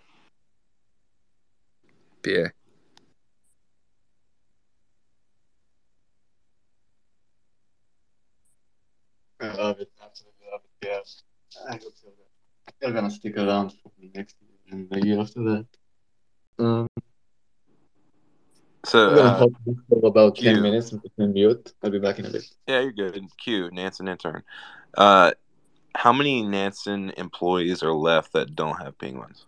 I love it. Absolutely love it. Yes. I hope so. You're gonna stick around for the next year and the year after that. So I'm gonna talk for about 10 Q. minutes and put you on mute. I'll be back in a bit. Yeah, you're good. Q, Nansen intern. How many Nansen employees are left that don't have penguins?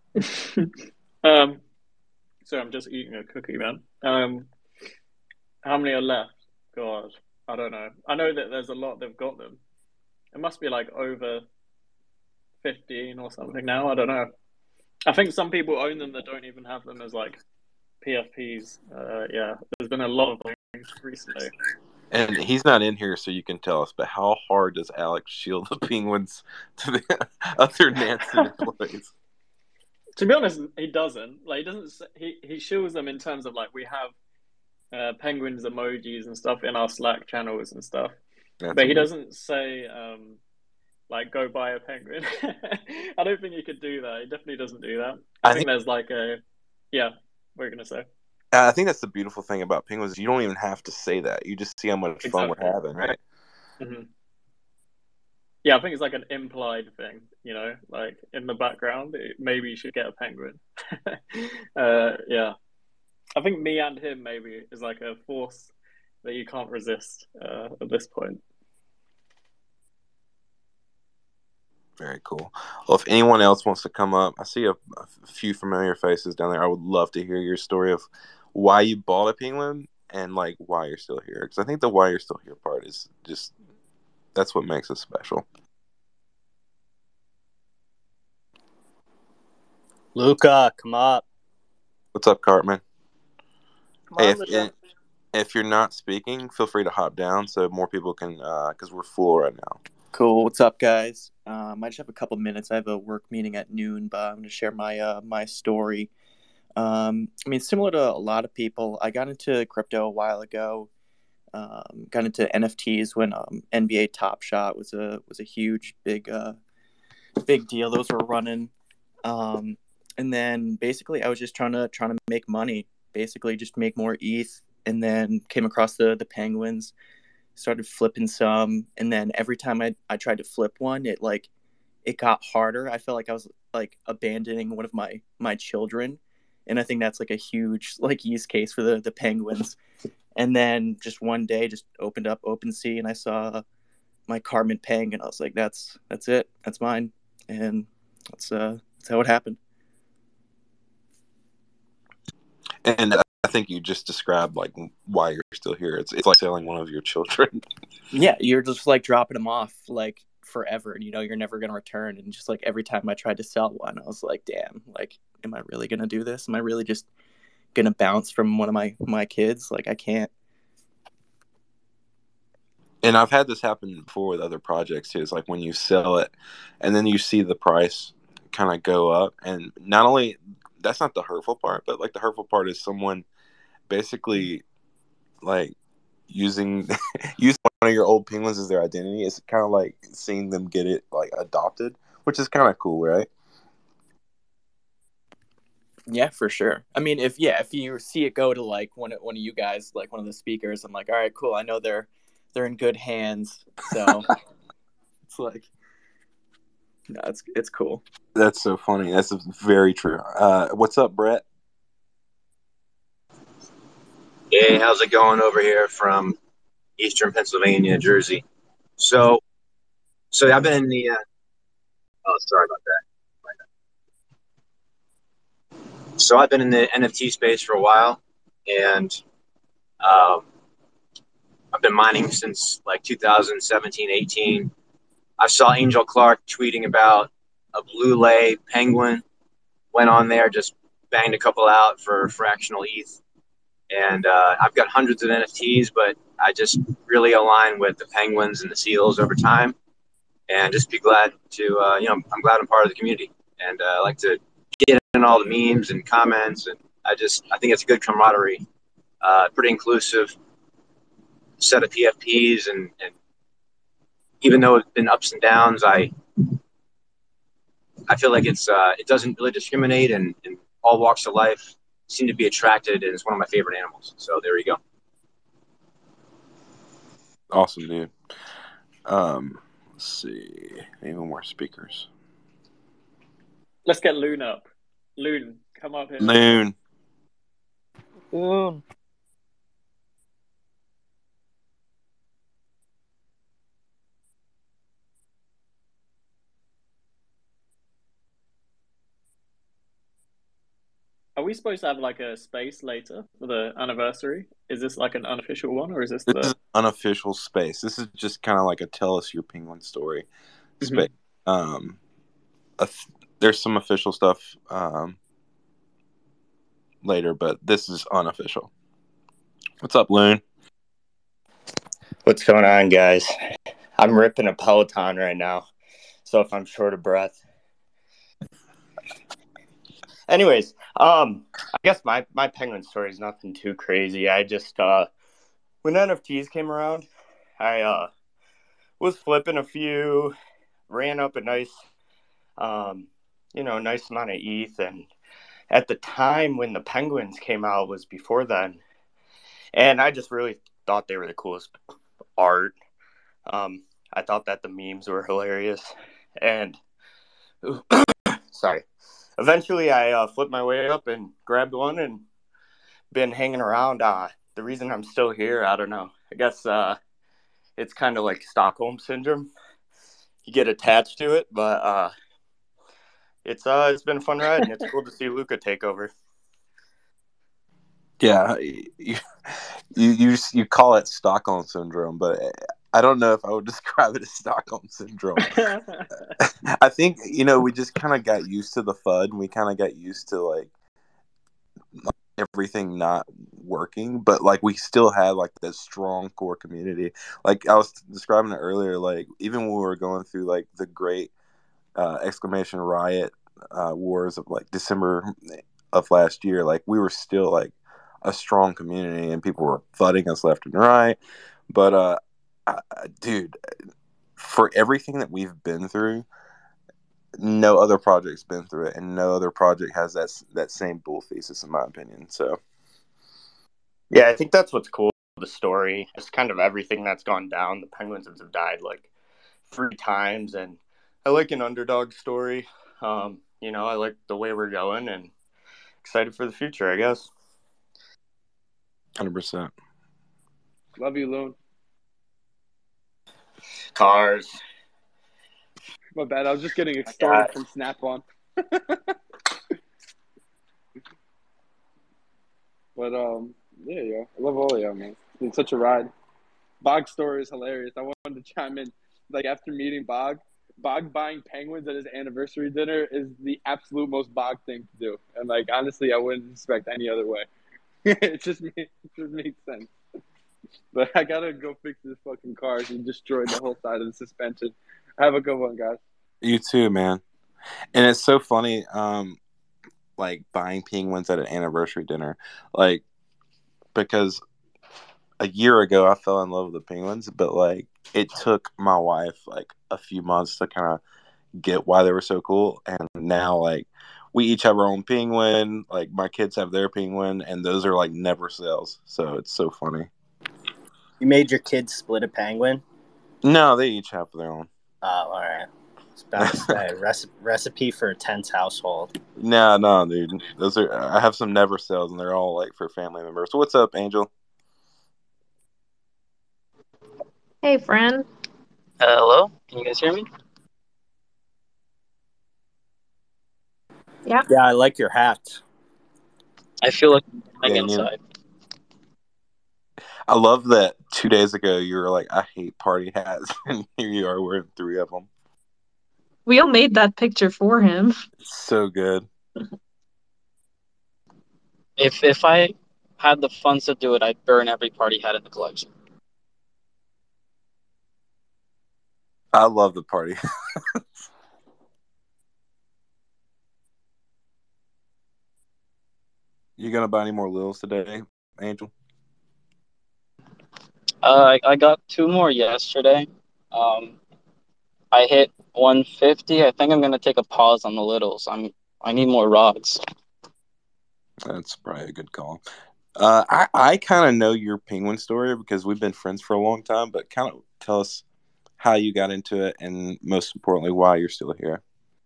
So I'm just eating a cookie, man. How many are left? God, I don't know. I know that there's a lot that've got them. It must be like over 15 or something now. I don't know. I think some people own them that don't even have them as like PFPs. Yeah, there's been a lot of things recently. And he's not in here, so you can tell us, but how hard does Alex shield the penguins to the other Nansen employees? To be honest, he doesn't. Like, he doesn't. He shows them in terms of like we have penguins emojis and stuff in our Slack channels and stuff. That's But he amazing. doesn't say like go buy a penguin. I don't think he could do that. He definitely doesn't do that. I think there's like yeah. What are you gonna say? I think that's the beautiful thing about penguins. You don't even have to say that. You just see how much fun Exactly. we're having, right? Mm-hmm. Yeah, I think it's like an implied thing, you know, like in the background, maybe you should get a penguin. Yeah, I think me and him maybe is like a force that you can't resist at this point. Very cool. Well, if anyone else wants to come up, I see a few familiar faces down there. I would love to hear your story of why you bought a penguin and like why you're still here. Because I think the why you're still here part is just that's what makes it special. Luca, come up. What's up, Cartman? Come Hey, on, Luca. if you're not speaking, feel free to hop down so more people can, because we're full right now. Cool. What's up, guys? I just have a couple minutes. I have a work meeting at noon, but I'm going to share my story. I mean, similar to a lot of people, I got into crypto a while ago. Got into NFTs when NBA Top Shot was a huge big deal. Those were running, and then basically I was just trying to make money. Basically, just make more ETH, and then came across the penguins. Started flipping some, and then every time I tried to flip one, it got harder. I felt like I was like abandoning one of my children, and I think that's like a huge like use case for the penguins. And then just one day, just opened up OpenSea, and I saw my Cartman Peng, and I was like, that's it, that's mine, and that's how it happened. And I think you just described like why you're still here. It's like selling one of your children. Yeah, you're just like dropping them off like forever, and you know you're never gonna return. And just like every time I tried to sell one, I was like, damn, like, am I really gonna do this? Am I really just gonna bounce from one of my kids? Like, I can't. And I've had this happen before with other projects too. It's like when you sell it and then you see the price kind of go up. And not only that's not the hurtful part, but like the hurtful part is someone basically like using one of your old penguins as their identity. It's kind of like seeing them get it like adopted, which is kind of cool, right? Yeah, for sure. I mean, if you see it go to like one of you guys, like one of the speakers, I'm like, all right, cool. I know they're in good hands. So it's like, no, it's cool. That's so funny. That's very true. What's up, Brett? Hey, how's it going over here from Eastern Pennsylvania, Jersey? So I've been in the. Oh, sorry about that. So I've been in the NFT space for a while, and um, I've been mining since like 2017, 18. I saw Angel Clark tweeting about a blue lay penguin. Went on there, just banged a couple out for fractional ETH. And I've got hundreds of NFTs, but I just really align with the penguins and the seals over time. And just be glad to, I'm glad I'm part of the community. And I like to get in all the memes and comments. And I think it's a good camaraderie, pretty inclusive set of PFPs. And even though it's been ups and downs, I feel like it doesn't really discriminate, and all walks of life seem to be attracted, and it's one of my favorite animals. So there you go. Awesome, dude. Let's see. Any more speakers? Let's get Loon up. Loon, come up here. Loon. Loon. Are we supposed to have like a space later for the anniversary? Is this like an unofficial one, or is this This is an unofficial space. This is just kind of like a tell us your penguin story space. There's some official stuff later, but this is unofficial. What's up, Loon? What's going on, guys? I'm ripping a Peloton right now, so if I'm short of breath. Anyways, I guess my penguin story is nothing too crazy. I just when NFTs came around, I was flipping a few, ran up a nice nice amount of ETH, and at the time when the penguins came out was before then, and I just really thought they were the coolest art. I thought that the memes were hilarious, and sorry. Eventually, I flipped my way up and grabbed one and been hanging around. The reason I'm still here, I don't know. I guess it's kind of like Stockholm syndrome. You get attached to it, but it's been a fun ride, and it's cool to see Luca take over. Yeah, you call it Stockholm syndrome, but I don't know if I would describe it as Stockholm syndrome. I think we just kind of got used to the FUD, and we kind of got used to like everything not working, but like we still had like this strong core community. Like I was describing it earlier, like even when we were going through like the great exclamation riot wars of like December of last year, like we were still like a strong community, and people were flooding us left and right. But dude, for everything that we've been through, no other project's been through it, and no other project has that same bull thesis, in my opinion. So yeah, I think that's what's cool. The story, just kind of everything that's gone down. The Penguins have died like 3 times, and I like an underdog story. I like the way we're going, and excited for the future, I guess. 100%. Love you, Loon. Cars. My bad. I was just getting extorted from Snap-on. But yeah, yo, I love all of y'all, man. It's been such a ride. Bog's story is hilarious. I wanted to chime in. Like after meeting Bog buying penguins at his anniversary dinner is the absolute most Bog thing to do. And like honestly, I wouldn't expect any other way. It just makes sense. But I gotta go fix this fucking car. He destroyed the whole side of the suspension. Have a good one, guys. You too, man. And it's so funny, like buying penguins at an anniversary dinner, like because a year ago I fell in love with the penguins, but like it took my wife like a few months to kind of get why they were so cool, and now like we each have our own penguin. Like my kids have their penguin, and those are like never sales. So it's so funny. You made your kids split a penguin? No, they each have their own. Oh, all right. It's about to say recipe for a tense household. No, dude. Those are I have some never sales, and they're all like for family members. So what's up, Angel? Hey, friend. Hello? Can you guys hear me? Yeah. Yeah, I like your hat. I feel like I'm inside. I love that 2 days ago you were like, I hate party hats, and here you are wearing 3 of them. We all made that picture for him. So good. If I had the funds to do it, I'd burn every party hat in the collection. I love the party. You gonna buy any more Lils today, Angel? I got 2 more yesterday. I hit 150. I think I'm gonna take a pause on the littles. I need more rods. That's probably a good call. I kind of know your penguin story because we've been friends for a long time, but kind of tell us how you got into it, and most importantly, why you're still here.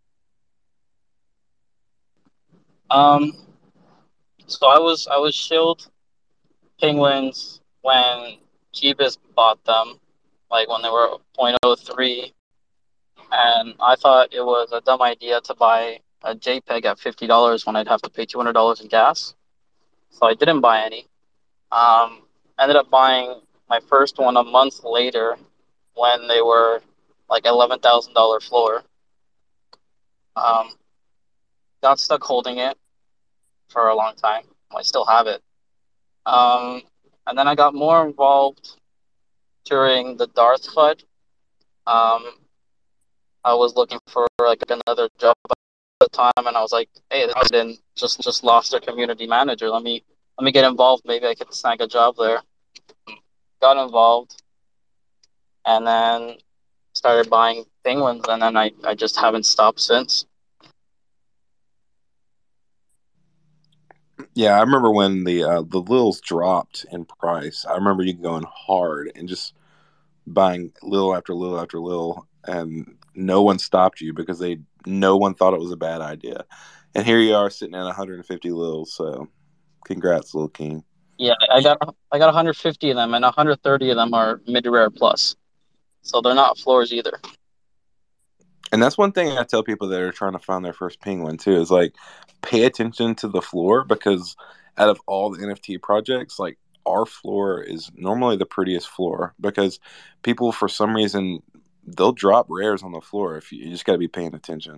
So I was shilled penguins when Jeebus bought them, like when they were 0.03, and I thought it was a dumb idea to buy a JPEG at $50 when I'd have to pay $200 in gas. So I didn't buy any. Ended up buying my first one a month later when they were like $11,000 floor. Got stuck holding it for a long time. I still have it. And then I got more involved during the Darth FUD. I was looking for like another job at the time, and I was like, hey, this in just lost their community manager. Let me get involved. Maybe I could snag a job there. Got involved, and then started buying penguins, and then I just haven't stopped since. Yeah, I remember when the Lils dropped in price. I remember you going hard and just buying little after little after little, and no one stopped you because no one thought it was a bad idea. And here you are sitting at 150 Lils. So, congrats, Lil King. Yeah, I got 150 of them, and 130 of them are mid rare plus, so they're not floors either. And that's one thing I tell people that are trying to find their first penguin too, is like pay attention to the floor, because out of all the NFT projects, like our floor is normally the prettiest floor, because people for some reason they'll drop rares on the floor. If you just got to be paying attention.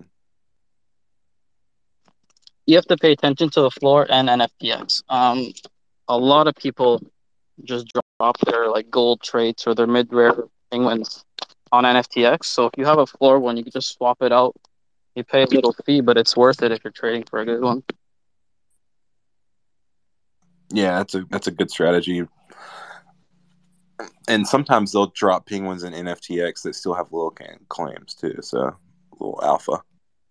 You have to pay attention to the floor and NFTX. A lot of people just drop their like gold traits or their mid rare penguins on NFTX. So if you have a floor one, you can just swap it out. You pay a little fee, but it's worth it if you're trading for a good one. Yeah, that's a good strategy. And sometimes they'll drop penguins in NFTX that still have little claims too. So little alpha.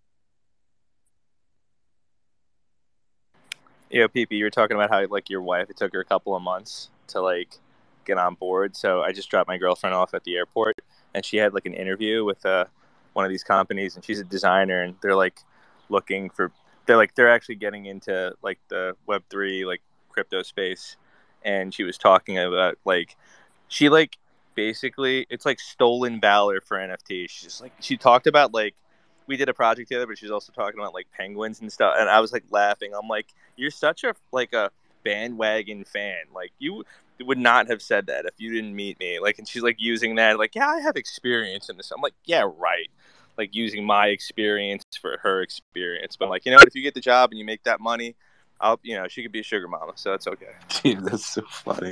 Yeah, PP, you were talking about how like your wife, it took her a couple of months to like get on board. So I just dropped my girlfriend off at the airport, and she had like an interview with one of these companies, and she's a designer, and they're like looking for they're actually getting into like the Web3 like crypto space, and she was talking about like she like basically it's like stolen valor for NFTs. She's just like she talked about like we did a project together, but she's also talking about like penguins and stuff, and I was like laughing. I'm like, you're such a like a bandwagon fan. Like you would not have said that if you didn't meet me. Like, and she's like using that, like, yeah, I have experience in this. I'm like, yeah, right. Like using my experience for her experience, but like, you know what? If you get the job and you make that money, she could be a sugar mama, so that's okay. Dude, that's so funny.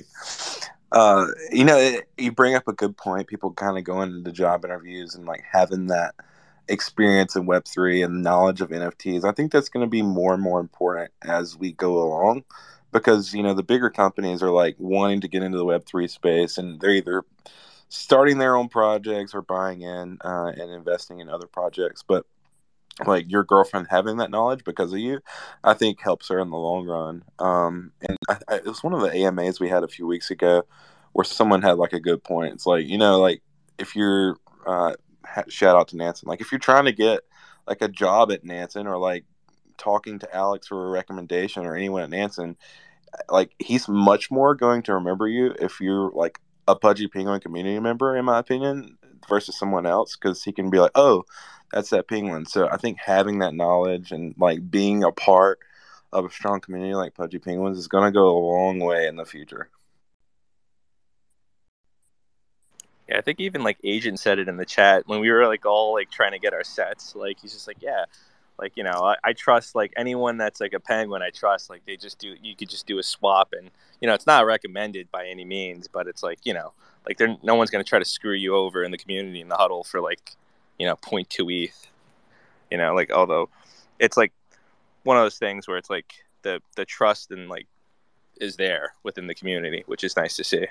You bring up a good point. People kind of go into the job interviews and like having that experience in Web3 and knowledge of NFTs. I think that's going to be more and more important as we go along, because the bigger companies are like wanting to get into the Web3 space, and they're either starting their own projects or buying in and investing in other projects. But like your girlfriend having that knowledge because of you, I think helps her in the long run. And it was one of the AMAs we had a few weeks ago where someone had like a good point. It's like, like if you're shout out to Nansen, like if you're trying to get like a job at Nansen, or like talking to Alex for a recommendation, or anyone at Nansen, like he's much more going to remember you if you're like a Pudgy Penguin community member, in my opinion, versus someone else, because he can be like, oh, that's that penguin. So I think having that knowledge and like being a part of a strong community like Pudgy Penguins is going to go a long way in the future. Yeah, I think even like Agent said it in the chat when we were like all like trying to get our sets. Like he's just like, yeah, like I trust like anyone that's like a penguin. I trust like you could just do a swap, and it's not recommended by any means, but it's like like no one's gonna try to screw you over in the community in the huddle for like 0.2 ETH. Like although it's like one of those things where it's like the trust and like is there within the community, which is nice to see.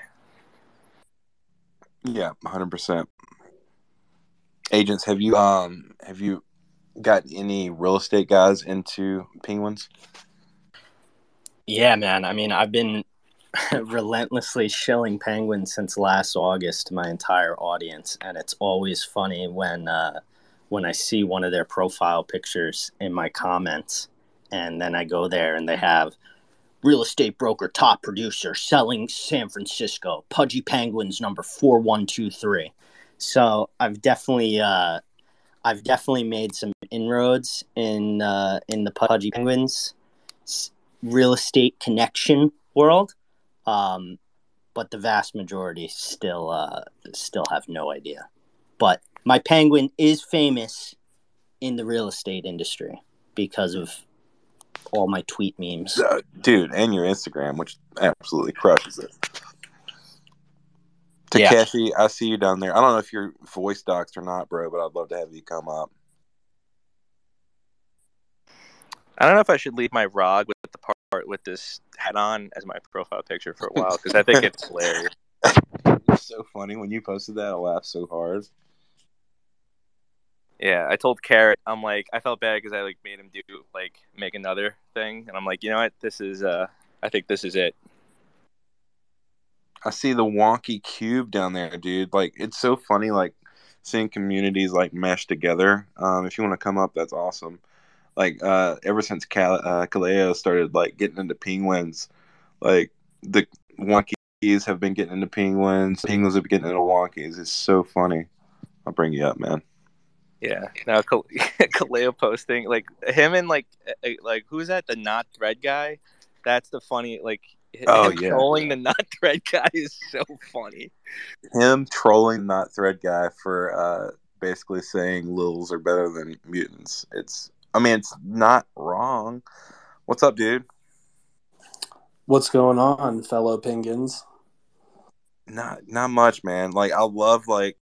Yeah, 100%. Agents, have you got any real estate guys into penguins? Yeah, man. I mean, I've been relentlessly shilling penguins since last August to my entire audience, and it's always funny when I see one of their profile pictures in my comments, and then I go there and they have real estate broker top producer selling San Francisco, Pudgy Penguins number 4123. So I've definitely made some inroads in the Pudgy Penguins real estate connection world, but the vast majority still have no idea. But my penguin is famous in the real estate industry because of all my tweet memes. Dude, and your Instagram, which absolutely crushes it. Takeshi, yeah. I see you down there. I don't know if you're voice doxed or not, bro, but I'd love to have you come up. I don't know if I should leave my ROG with the part with this hat on as my profile picture for a while because I think it's hilarious. It's so funny when you posted that. I laughed so hard. Yeah, I told Carrot, I'm like, I felt bad because I like made him make another thing, and I'm like, you know what? This is I think this is it. I see the wonky cube down there, dude. Like, it's so funny, like seeing communities like mesh together. If you want to come up, that's awesome. Like, ever since Kaleo started like getting into penguins, like the wonkies have been getting into penguins. Penguins have been getting into wonkies. It's so funny. I'll bring you up, man. Yeah. Now Kaleo posting like him and like who's that? The not thread guy. That's the funny him trolling the not thread guy is so funny. Him trolling not thread guy for basically saying lils are better than mutants. It's not wrong. What's up, dude? What's going on, fellow penguins? Not much, man. Like, I love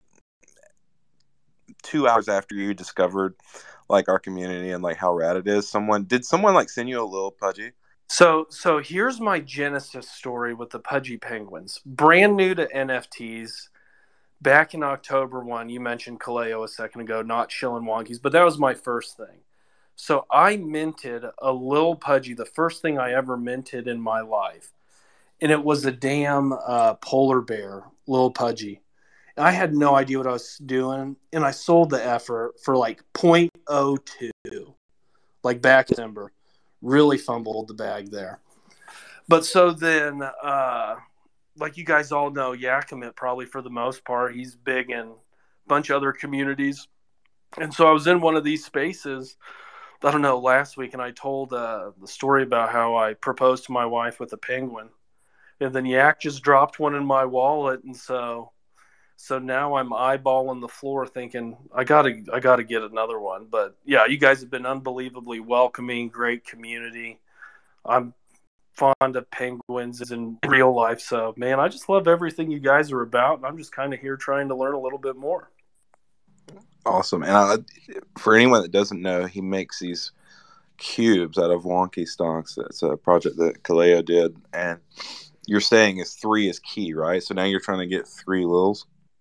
2 hours after you discovered like our community and like how rad it is. Someone like send you a little Pudgy? So here's my genesis story with the Pudgy Penguins. Brand new to NFTs. Back in October 1, you mentioned Kaleo a second ago, not shilling wonkies, but that was my first thing. So I minted a Lil Pudgy, the first thing I ever minted in my life. And it was a damn polar bear, Lil Pudgy. And I had no idea what I was doing. And I sold the effort for like 0.02, like back in December. Really fumbled the bag there. But so then, like you guys all know, Yakimit probably for the most part, he's big in a bunch of other communities. And so I was in one of these spaces, I don't know, last week, and I told the story about how I proposed to my wife with a penguin. And then Yak just dropped one in my wallet, and so now I'm eyeballing the floor thinking I gotta get another one. But yeah, you guys have been unbelievably welcoming, great community. I'm fond of penguins in real life, so man, I just love everything you guys are about, and I'm just kind of here trying to learn a little bit more. Awesome. And for anyone that doesn't know, he makes these cubes out of wonky stonks. That's a project that Kaleo did, and you're saying 3 is key, right? So now you're trying to get 3 lils.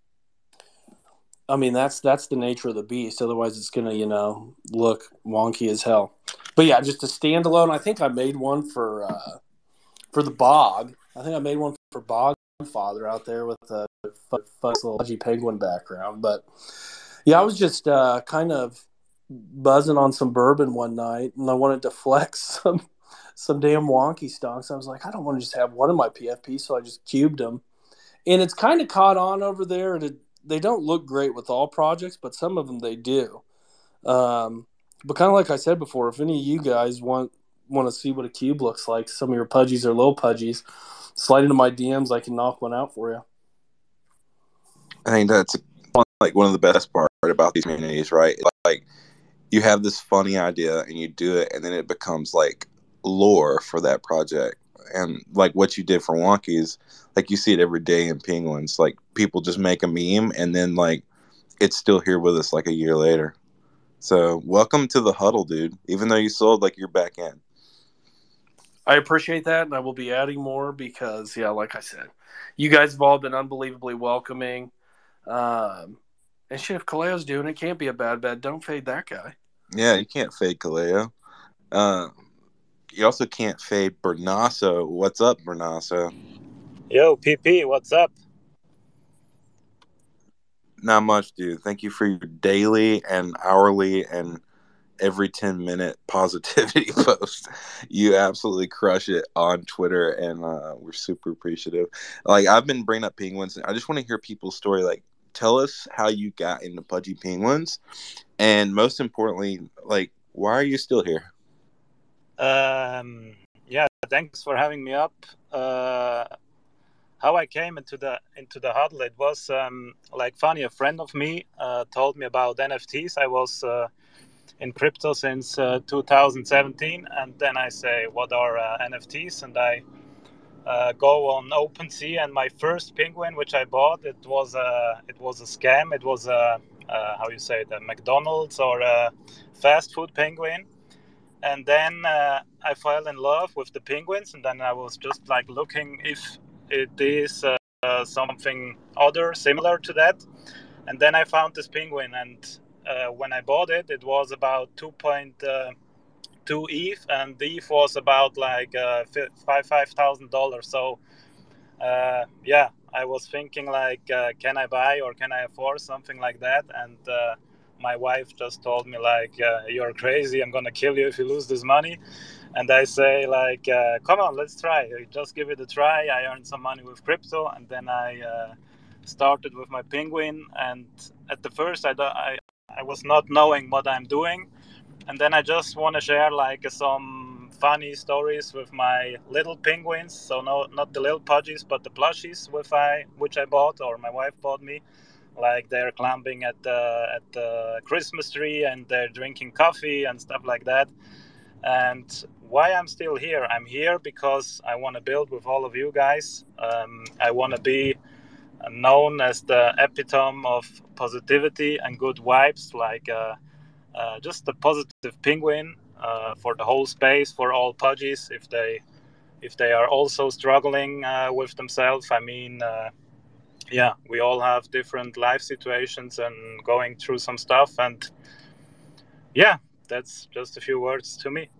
I mean, that's the nature of the beast. Otherwise, it's gonna look wonky as hell. But yeah, just a standalone. I think I made one for the Bog. I think I made one for Bogfather out there with a fun little Pudgy penguin background. But yeah, I was just kind of buzzing on some bourbon one night, and I wanted to flex some damn wonky stonks. I was like, I don't want to just have one in my PFP, so I just cubed them. And it's kind of caught on over there. They don't look great with all projects, but some of them they do. But kind of like I said before, if any of you guys want to see what a cube looks like, some of your Pudgies or Lil Pudgies, slide into my DMs. I can knock one out for you. I think that's like one of the best part about these communities, right? Like, you have this funny idea and you do it, and then it becomes like lore for that project. And like what you did for wonkies, like you see it every day in penguins. Like, people just make a meme, and then like it's still here with us like a year later. So welcome to the huddle, dude. Even though you sold, like, you're back in. I appreciate that, and I will be adding more because, yeah, like I said, you guys have all been unbelievably welcoming. And shit, if Kaleo's doing it, can't be a bad bet. Don't fade that guy. Yeah, you can't fade Kaleo. You also can't fade Bernasso. What's up, Bernasso? Yo, PP, what's up? Not much, dude. Thank you for your daily and hourly and every 10-minute positivity post. You absolutely crush it on Twitter, and we're super appreciative. Like, I've been bringing up penguins, and I just want to hear people's story. Like, tell us how you got into Pudgy Penguins, and most importantly, like, why are you still here? Yeah, thanks for having me up. How I came into the huddle, it was like funny. A friend of me told me about NFTs. I was in crypto since 2017, and then I say, what are NFTs? And I go on OpenSea, and my first penguin which I bought, it was a scam. It was a how you say it, a McDonald's or a fast food penguin. and then I fell in love with the penguins, and then I was just like looking if it is something other similar to that, and then I found this penguin, and when I bought it, it was about 2.2 ETH, and the ETH was about like $5,000. So yeah, I was thinking like, can I buy or can I afford something like that? And my wife just told me like, you're crazy. I'm gonna kill you if you lose this money. And I say like, come on, let's try. Just give it a try. I earned some money with crypto, and then I started with my penguin. And at the first, I was not knowing what I'm doing, and then I just want to share like some funny stories with my little penguins. So no, not the little pudgies, but the plushies which I bought or my wife bought me. Like they're climbing at the Christmas tree and they're drinking coffee and stuff like that. And why I'm still here? I'm here because I want to build with all of you guys. I want to be known as the epitome of positivity and good vibes, like just a positive penguin for the whole space, for all pudgies. If they are also struggling with themselves, I mean, yeah, we all have different life situations and going through some stuff, and yeah, that's just a few words to me.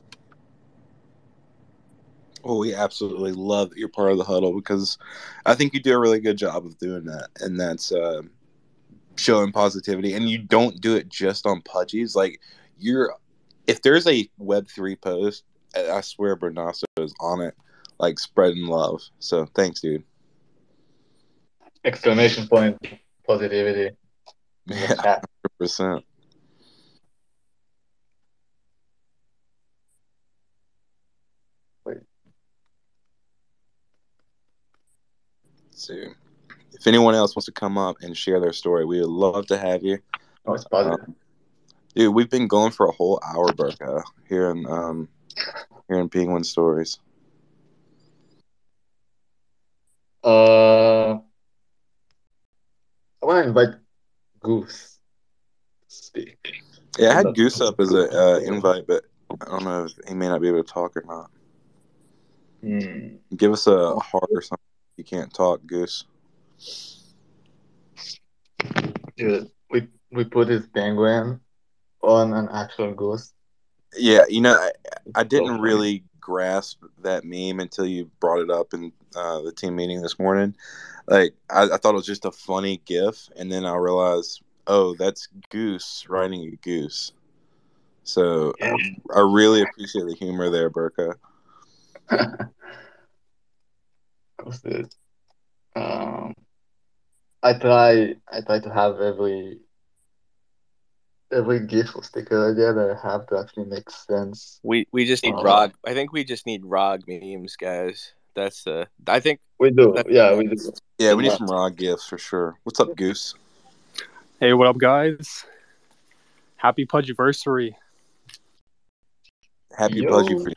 Well, we absolutely love that you're part of the huddle, because I think you do a really good job of doing that, and that's showing positivity. And you don't do it just on pudgies. Like, if there's a Web3 post, I swear Bernasso is on it, like spreading love. So thanks, dude. Exclamation point, positivity. Yeah, 100%. Wait. So, if anyone else wants to come up and share their story, we would love to have you. Oh, it's positive. Dude, we've been going for a whole hour, Berka, here in Penguin Stories. I want to invite Goose to speak. Yeah, I had Goose up as an invite, but I don't know if he may not be able to talk or not. Give us a heart or something if you can't talk, Goose. Dude, we put his penguin on an actual goose. Yeah, I didn't really grasp that meme until you brought it up in the team meeting this morning. Like, I thought it was just a funny GIF, and then I realized, oh, that's Goose riding a goose. So I really appreciate the humor there, Berka. I try to have every GIF or sticker idea that I have to actually make sense. We just need ROG. I think we just need ROG memes, guys. That's the. I think we do. Yeah, we do. Yeah, we need some ROG GIFs for sure. What's up, Goose? Hey, what up, guys? Happy Pudgiversary. Happy Pudgiversary.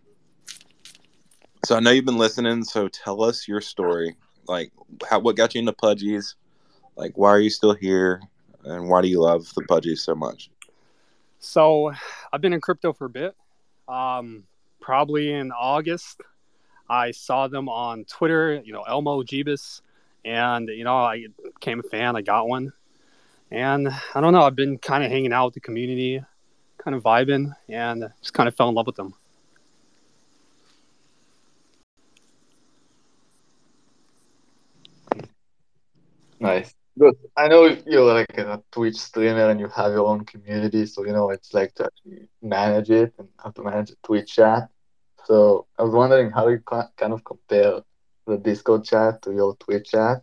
So I know you've been listening, so tell us your story. Like, what got you into Pudgies? Like, why are you still here? And why do you love the Pudgies so much? So I've been in crypto for a bit. Probably in August, I saw them on Twitter, Elmo, Jeebus, and, I became a fan. I got one. And I don't know, I've been kind of hanging out with the community, kind of vibing, and just kind of fell in love with them. Nice. Good. I know you're like a Twitch streamer and you have your own community, so it's like to actually manage it and have to manage a Twitch chat. So I was wondering how you kind of compare the Discord chat to your Twitch chat.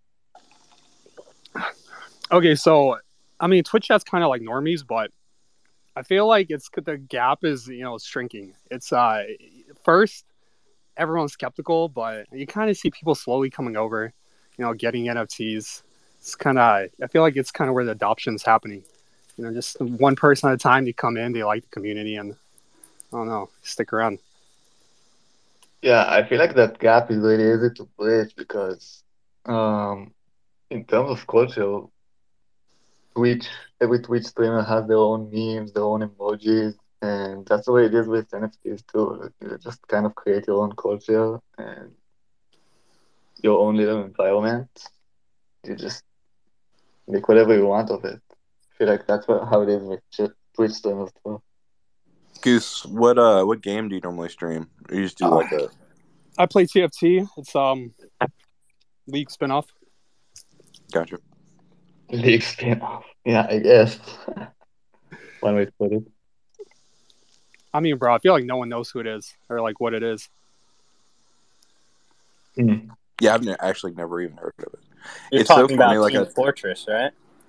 Okay, so I mean, Twitch chat's kind of like normies, but I feel like the gap is shrinking. It's first everyone's skeptical, but you kind of see people slowly coming over, getting NFTs. It's kind of, I feel like it's kind of where the adoption's happening. Just one person at a time, they come in, they like the community, and I don't know, stick around. Yeah, I feel like that gap is really easy to bridge because, in terms of culture, every Twitch streamer has their own memes, their own emojis, And that's the way it is with NFTs too. You just kind of create your own culture and your own little environment. You just make whatever you want of it. I feel like that's how it is with Twitch streamers too. Goose, what game do you normally stream? Or you just do like a I play TFT. It's League spinoff. Gotcha. League spinoff. Yeah, I guess. One way to put it. I mean, bro, I feel like no one knows who it is or like what it is. Yeah, I've actually never even heard of it. You're It's so talking funny, about like Team Fortress, right?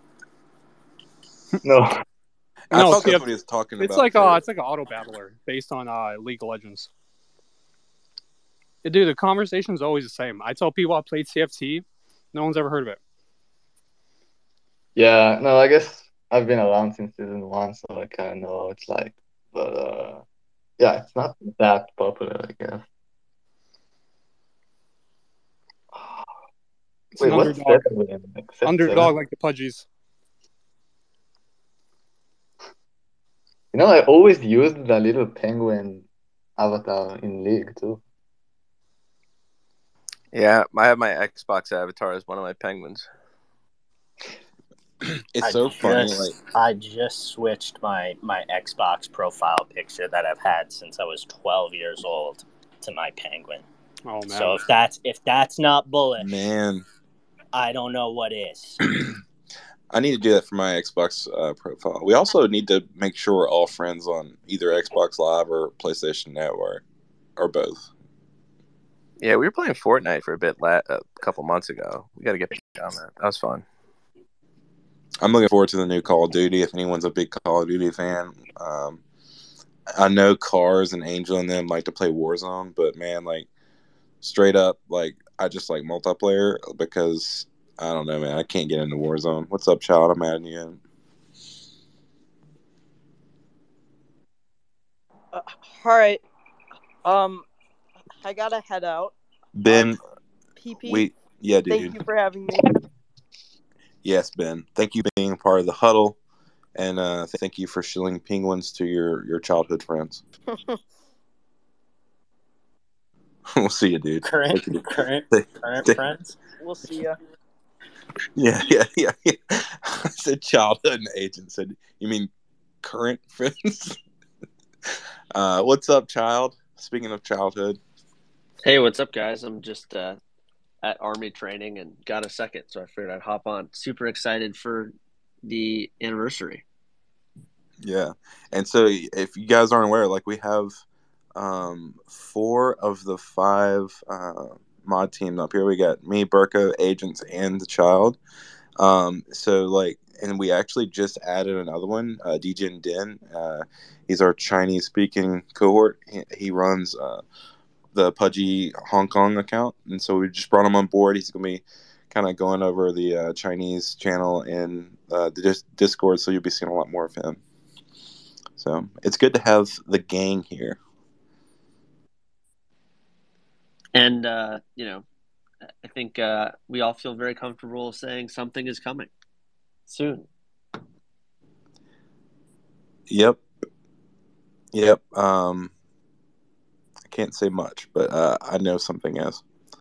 No. I No, thought that's TF what he was talking it's about. like too. it's like an auto battler based on League of Legends. Dude, the conversation's always the same. I tell people I played TFT, no one's ever heard of it. Yeah, no, I guess I've been around since season 1, so I kind of know what it's like. But yeah, it's not that popular, I guess. It's Wait, an what's underdog. that again? Like set Underdog 7? like the Pudgies. You know, I always used the little penguin avatar in League too. Yeah, I have my Xbox avatar as one of my penguins. It's so funny. Like I just switched my Xbox profile picture that I've had since I was 12 years old to my penguin. Oh man! So if that's not bullish, man, I don't know what is. I need to do that for my Xbox profile. We also need to make sure we're all friends on either Xbox Live or PlayStation Network, or both. Yeah, we were playing Fortnite for a bit a couple months ago. We got to get back on that. That was fun. I'm looking forward to the new Call of Duty. If anyone's a big Call of Duty fan, I know Cars and Angel and them like to play Warzone, but man, like straight up, like I just like multiplayer because I don't know, man. I can't get into Warzone. What's up, child? I'm adding you in. All right. I gotta head out. Ben, PP. dude. Thank you for having me. Yes, Ben. Thank you for being a part of the huddle, and thank you for shilling penguins to your childhood friends. We'll see you, dude. Current friends. We'll see ya. Yeah. I said childhood, and agent said, "You mean current friends?" What's up, child? Speaking of childhood. Hey, what's up, guys? I'm just at Army training and got a second, so I figured I'd hop on. Super excited for the anniversary. Yeah, and so if you guys aren't aware, like we have 4 of the 5 mod teams up here. We got me, Burko, agents, and the child. So like, and we actually just added another one, DJ and Den. He's our Chinese speaking cohort. He runs the Pudgy Hong Kong account, and so we just brought him on board. He's gonna be kind of going over the Chinese channel and the Discord, so you'll be seeing a lot more of him. So it's good to have the gang here. And I think we all feel very comfortable saying something is coming soon. Yep. I can't say much, but I know something is.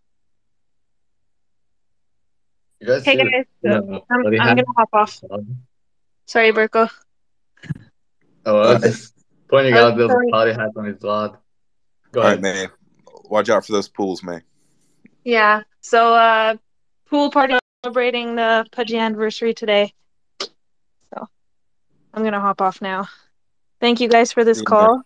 You guys Hey see guys, the I'm bloody gonna hat? hop off. Sorry, Burko. Oh, I was just pointing I was out there's a telling- party hat on his rod. Go All right, ahead. man. Watch out for those pools, man. Yeah. So pool party celebrating the Pudgy anniversary today. So I'm gonna hop off now. Thank you guys for this See you, call.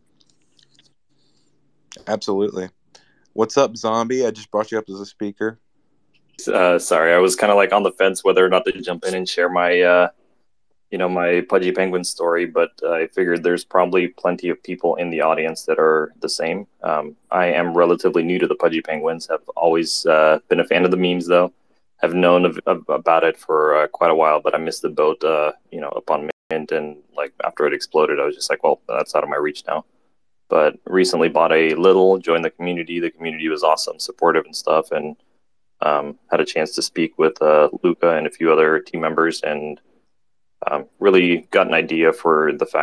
Absolutely. What's up, Zombie? I just brought you up as a speaker. Sorry, I was kind of like on the fence whether or not to jump in and share my, my Pudgy Penguin story, but I figured there's probably plenty of people in the audience that are the same. I am relatively new to the Pudgy Penguins. Have always been a fan of the memes, though. Have known about it for quite a while, but I missed the boat, upon mint, and like after it exploded, I was just like, well, that's out of my reach now. But recently bought a little, joined the community. The community was awesome, supportive and stuff, and had a chance to speak with Luca and a few other team members, and really got an idea for the fact that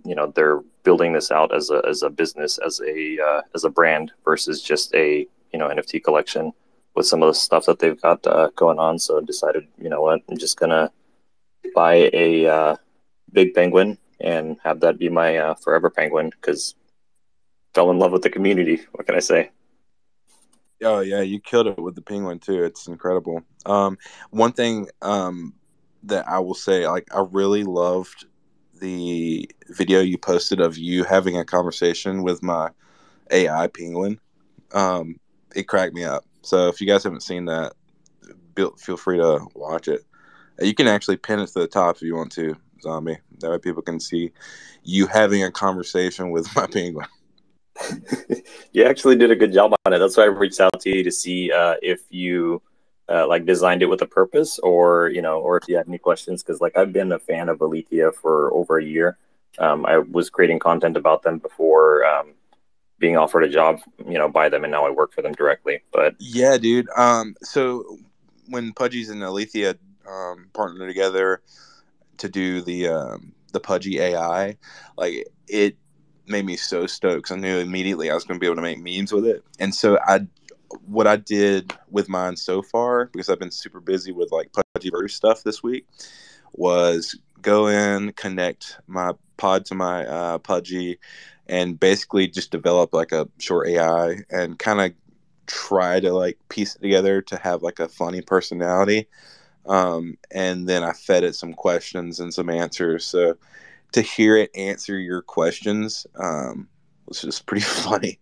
they're building this out as a business, as a brand versus just a NFT collection with some of the stuff that they've got going on. So I decided, you know what, I'm just gonna buy a big penguin and have that be my forever penguin, because fell in love with the community. What can I say? Oh yeah, you killed it with the penguin too. It's incredible. One thing that I will say, like, I really loved the video you posted of you having a conversation with my AI penguin. It cracked me up. So if you guys haven't seen that, feel free to watch it. You can actually pin it to the top if you want to, Zombie. That way people can see you having a conversation with my penguin. You actually did a good job on it. That's why I reached out to you to see if you like designed it with a purpose, or or if you had any questions. Because like, I've been a fan of Alethea for over a year. I was creating content about them before being offered a job, by them, and now I work for them directly. But yeah, dude. So when Pudgies and Alethea partnered together to do the Pudgy AI, like, it made me so stoked, 'cause I knew immediately I was going to be able to make memes with it. And so what I did with mine so far, because I've been super busy with like Pudgyverse stuff this week, was go in, connect my pod to my Pudgy, and basically just develop like a short AI and kind of try to like piece it together to have like a funny personality. And then I fed it some questions and some answers. So to hear it answer your questions was just pretty funny.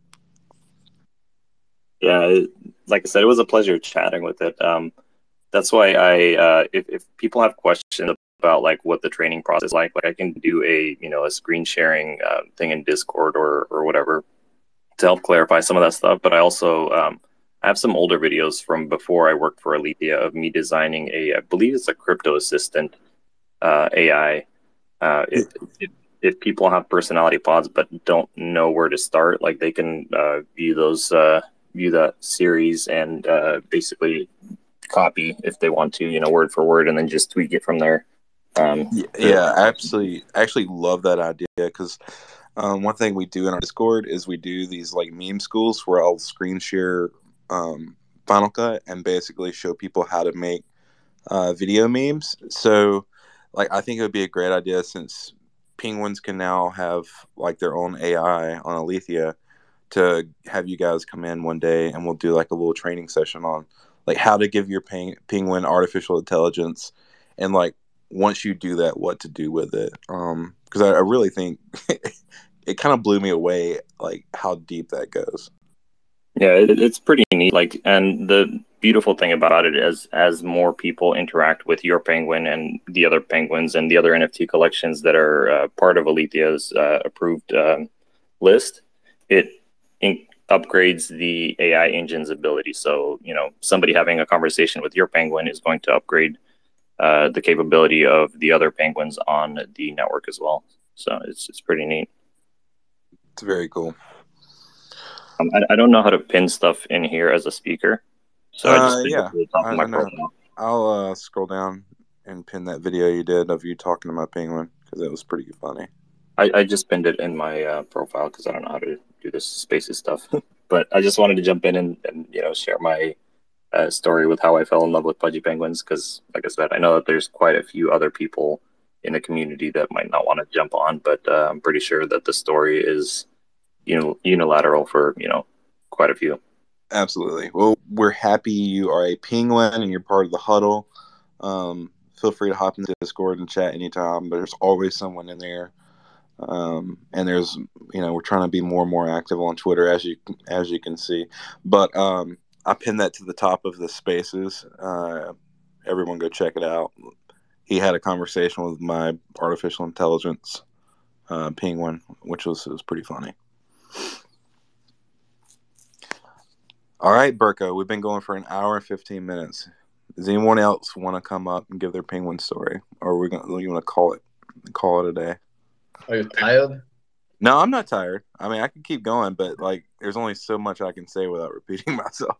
yeah, like I said, it was a pleasure chatting with it. That's why if people have questions about like what the training process is like I can do a screen sharing thing in Discord or whatever to help clarify some of that stuff. But I also I have some older videos from before I worked for Alethea of me designing I believe it's a crypto assistant AI. If people have personality pods but don't know where to start, like, they can view that series and basically copy if they want to, word for word, and then just tweak it from there. Yeah, absolutely. I actually love that idea, because one thing we do in our Discord is we do these like meme schools where I'll screen share Final Cut and basically show people how to make video memes. So like, I think it would be a great idea, since penguins can now have like their own AI on Alethea, to have you guys come in one day and we'll do like a little training session on like how to give your penguin artificial intelligence, and like, once you do that, what to do with it. Because I really think it kind of blew me away, like how deep that goes. Yeah, it's pretty neat. Like, and the beautiful thing about it is, as more people interact with your penguin and the other penguins and the other NFT collections that are part of Alethea's approved list, it upgrades the AI engine's ability. So, somebody having a conversation with your penguin is going to upgrade the capability of the other penguins on the network as well. So it's pretty neat. It's very cool. I don't know how to pin stuff in here as a speaker, so I just pinned it to the top of my I know. profile. I'll scroll down and pin that video you did of you talking to my penguin, because it was pretty funny. I just pinned it in my profile because I don't know how to do this spaces stuff. But I just wanted to jump in and share my story with how I fell in love with Pudgy Penguins, because, like I said, I know that there's quite a few other people in the community that might not want to jump on, but I'm pretty sure that the story is unilateral for quite a few. Absolutely. Well, we're happy you are a penguin and you're part of the huddle. Feel free to hop into Discord and chat anytime. There's always someone in there. And there's, we're trying to be more and more active on Twitter, as you can see. But I pinned that to the top of the spaces. Everyone go check it out. He had a conversation with my artificial intelligence penguin, which was pretty funny. All right, Burko, we've been going for an hour and 15 minutes. Does anyone else want to come up and give their penguin story, or you want to call it a day? Are you tired? No, I'm not tired. I mean, I can keep going, but like, there's only so much I can say without repeating myself.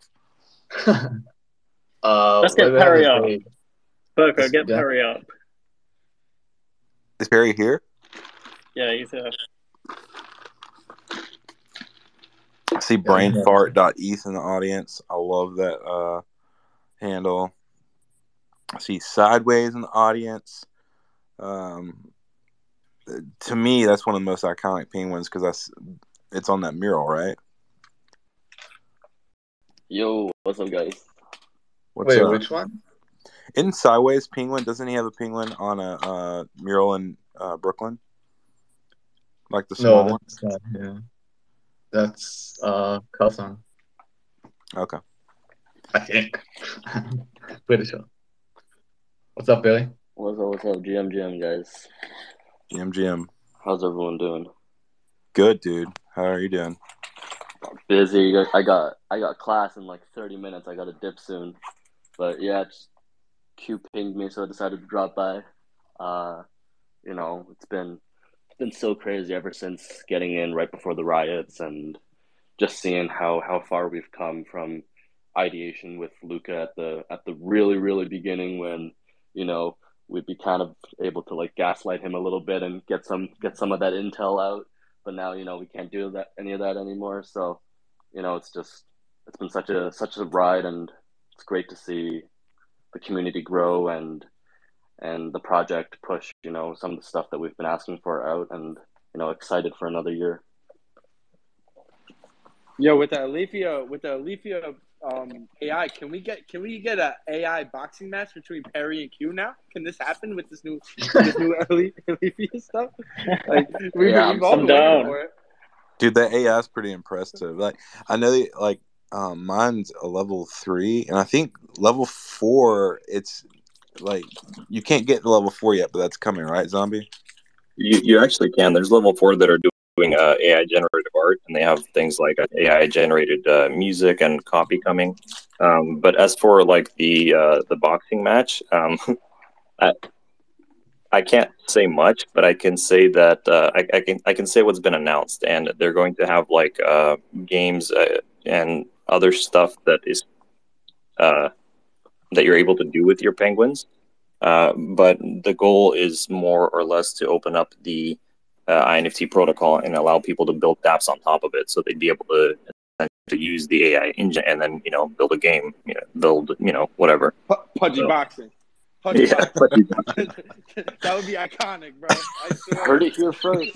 Let's get Perry up. Burko, get Perry up. Is Perry here? Yeah, you too. I see brainfart.eth in the audience. I love that handle. I see Sideways in the audience. To me, that's one of the most iconic penguins because it's on that mural, right? Yo, what's up, guys? What's Wait, up? which one? In Sideways penguin, doesn't he have a penguin on a mural in Brooklyn? Like the small No, one? that's not him. That's Kazan, Okay. I think. Pretty sure. What's up, Billy? What's up, GM, guys? GM. How's everyone doing? Good, dude. How are you doing? Busy. I got class in like 30 minutes. I got to dip soon. But yeah, just Q pinged me, so I decided to drop by. It's been so crazy ever since getting in right before the riots and just seeing how far we've come from ideation with Luca at the really, really beginning when, we'd be kind of able to like gaslight him a little bit and get some of that intel out. But now, we can't do any of that anymore. So, it's been such a ride, and it's great to see the community grow and the project push, some of the stuff that we've been asking for out, and, excited for another year. Yo, with the Alethea AI, can we get a AI boxing match between Perry and Q now? Can this happen with this new Alethea stuff? Like we've all been waiting for it. Dude, that AI is pretty impressive. Like I know, mine's a level 3, and I think level 4. It's like you can't get to level 4 yet, but that's coming, right, Zombie? You actually can. There's level 4 that are doing AI generative art, and they have things like AI generated music and copy coming. But as for like the boxing match, I can't say much, but I can say that I can say what's been announced, and they're going to have like games and other stuff that is that you're able to do with your penguins. But the goal is more or less to open up the INFT protocol and allow people to build dApps on top of it, so they'd be able to use the AI engine and then build a game, build whatever. Pudgy boxing. Yeah, pudgy boxing. That would be iconic, bro. I swear. Heard it here first.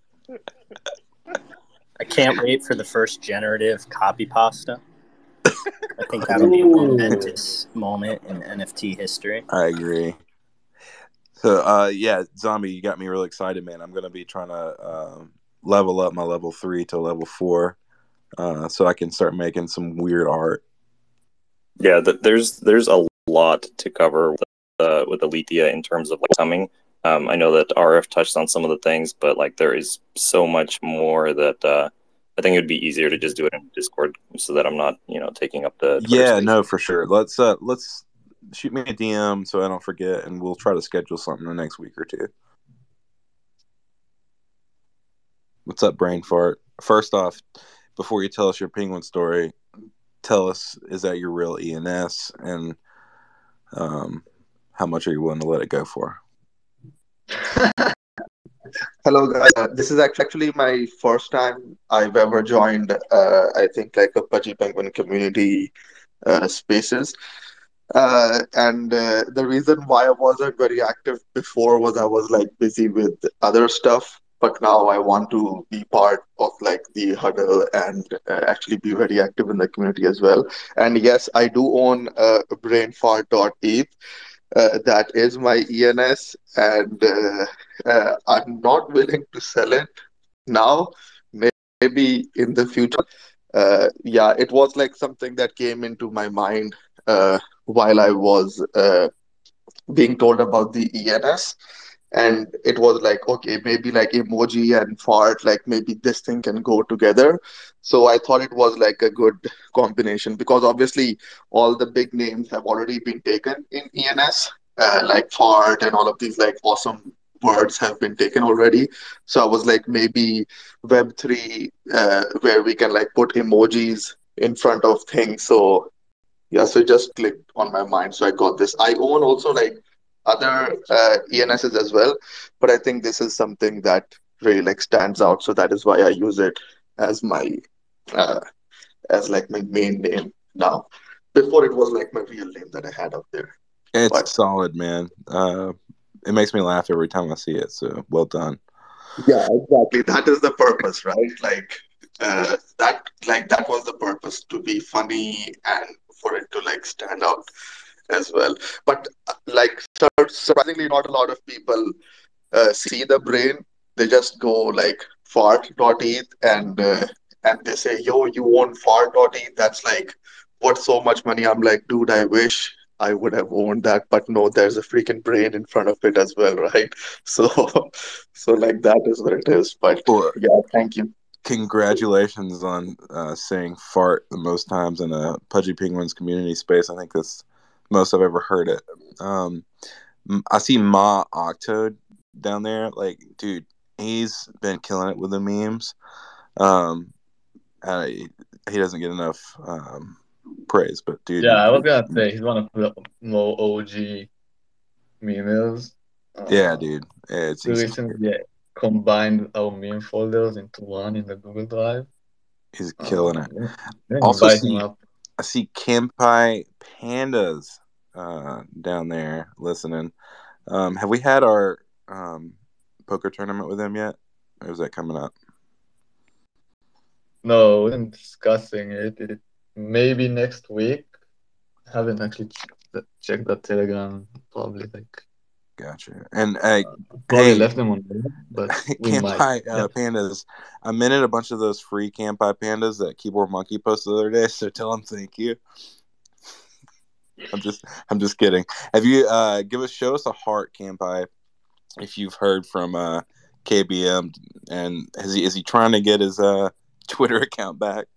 I can't wait for the first generative copy pasta. I think that'll be a momentous moment in NFT history. I agree. So, Zombie, you got me really excited, man. I'm going to be trying to level up my level 3 to level 4 so I can start making some weird art. Yeah, there's a lot to cover with Alethea in terms of like coming. I know that RF touched on some of the things, but like there is so much more that I think it would be easier to just do it in Discord so that I'm not taking up the Twitter space. No, for sure. Let's shoot me a DM so I don't forget, and we'll try to schedule something the next week or two. What's up, Brain Fart? First off, before you tell us your penguin story, tell us, is that your real ENS, and how much are you willing to let it go for? Hello, guys. This is actually my first time I've ever joined, I think, like a Pudgy Penguin community spaces. And the reason why I wasn't very active before was I was like busy with other stuff. But now I want to be part of like the huddle and actually be very active in the community as well. And yes, I do own brainfart.eth. That is my ENS, and I'm not willing to sell it now. Maybe in the future. It was like something that came into my mind while I was being told about the ENS. And it was like, okay, maybe like emoji and fart, like maybe this thing can go together. So I thought it was like a good combination because obviously all the big names have already been taken in ENS, like fart and all of these like awesome words have been taken already. So I was like, maybe Web3, where we can like put emojis in front of things. So so it just clicked on my mind. So I got this. I own also like other ENSs as well, but I think this is something that really like stands out. So that is why I use it as my uh, as like my main name now. Before it was like my real name that I had up there. It's But solid, man. It makes me laugh every time I see it. So well done. yeah, exactly. That is the purpose, right? That was the purpose, to be funny and for it to like stand out as well. But surprisingly, not a lot of people see the brain. They just go like fart.eth and they say, "Yo, you own fart.eth." That's like, what's so much money? I'm like, dude, I wish I would have owned that, but no, there's a freaking brain in front of it as well, right? So, so like that is what it is. But Well, yeah, thank you. congratulations on saying fart the most times in a Pudgy Penguins community space. I think that's the most I've ever heard it. I see Ma Octo down there. Like, dude, he's been killing it with the memes. He doesn't get enough praise, but dude, Yeah, I was gonna say he's one of the more OG memers. yeah, dude, We recently combined our meme folders into one in the Google Drive. he's killing it. Then Also, invite him up. I see Kampai Pandas down there listening. Have we had our poker tournament with him yet? Or is that coming up? No, we we're discussing it. Maybe next week. Haven't actually checked the Telegram. Probably like. Gotcha. And probably hey, left them on there, but we might. Kampai Pandas. I minted a bunch of those free Kampai Pandas that Keyboard Monkey posted the other day. So tell him thank you. I'm just kidding. Have you show us a heart, Kampai, if you've heard from KBM, and is he trying to get his Twitter account back?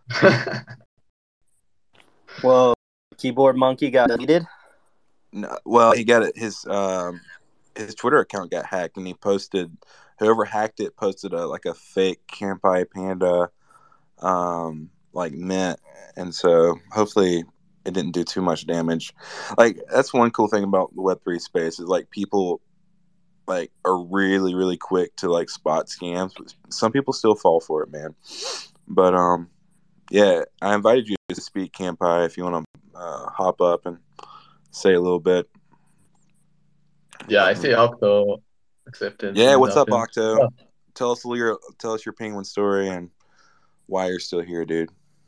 Well, Keyboard Monkey got deleted. No, well, he got it. His Twitter account got hacked, and he posted. Whoever hacked it posted a fake Kampai Panda, like mint, and so hopefully it didn't do too much damage. Like, that's one cool thing about the Web3 space is like people like are really, really quick to like spot scams. Some people still fall for it, man. But yeah, I invited you to speak, Kampai, if you want to hop up and say a little bit. Yeah, I see Octo accepted. Yeah, what's up, Octo? Yeah. Tell us your penguin story and why you're still here, dude.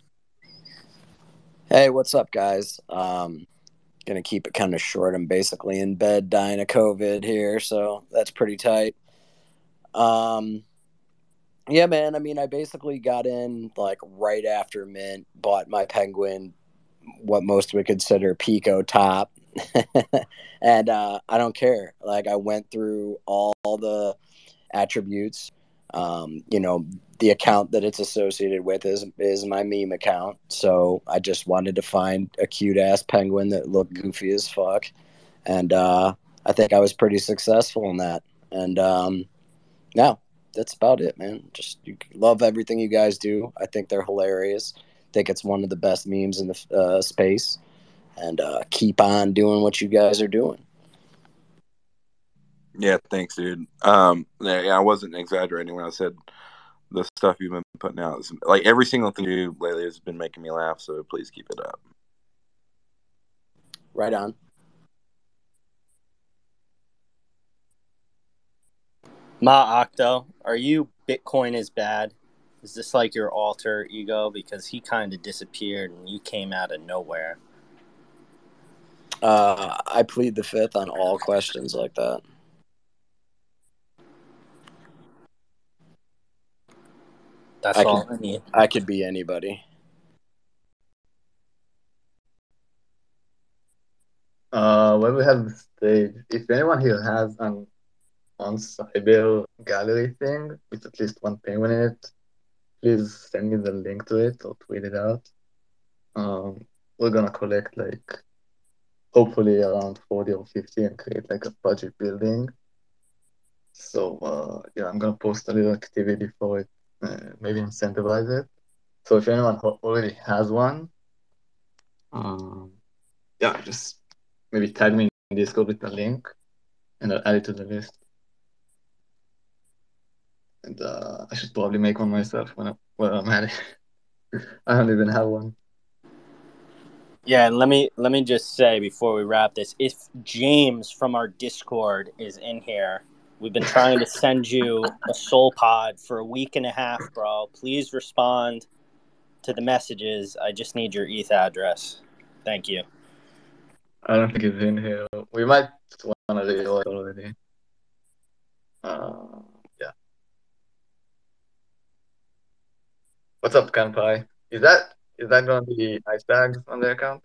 Hey, what's up, guys? Gonna keep it kind of short. I'm basically in bed dying of COVID here, so that's pretty tight. Yeah, man. I mean, I basically got in like right after mint, bought my penguin, what most would consider Pico top, and I don't care. Like, I went through all the attributes. The account that it's associated with is my meme account. So I just wanted to find a cute ass penguin that looked goofy as fuck, and I think I was pretty successful in that. And no, that's about it, man. Just love everything you guys do. I think they're hilarious. I think it's one of the best memes in the space, and keep on doing what you guys are doing. Yeah, thanks, dude. Yeah, I wasn't exaggerating when I said the stuff you've been putting out is like every single thing you do lately has been making me laugh. So please keep it up. Right on. Ma Octo, are you Bitcoin is bad? Is this like your alter ego? Because he kind of disappeared and you came out of nowhere. I plead the fifth on all questions like that. That's all I need. I could be anybody. When we have the stage, if anyone here has an on-cyber gallery thing with at least one penguin in it, please send me the link to it or tweet it out. We're gonna collect like hopefully around 40 or 50 and create like a budget building. So yeah, I'm gonna post a little activity for it, maybe incentivize it. So if anyone already has one, yeah, just maybe tag me in Discord with the link, and I'll add it to the list. and I should probably make one myself when I'm at it. I don't even have one. Yeah, and let me just say before we wrap this, if James from our Discord is in here, we've been trying to send you a soul pod for a week and a half, bro. Please respond to the messages. I just need your ETH address. Thank you. I don't think it's in here. We might want to read it already. Yeah. What's up, Kanpai? Is that going to be Ice Bags on the account?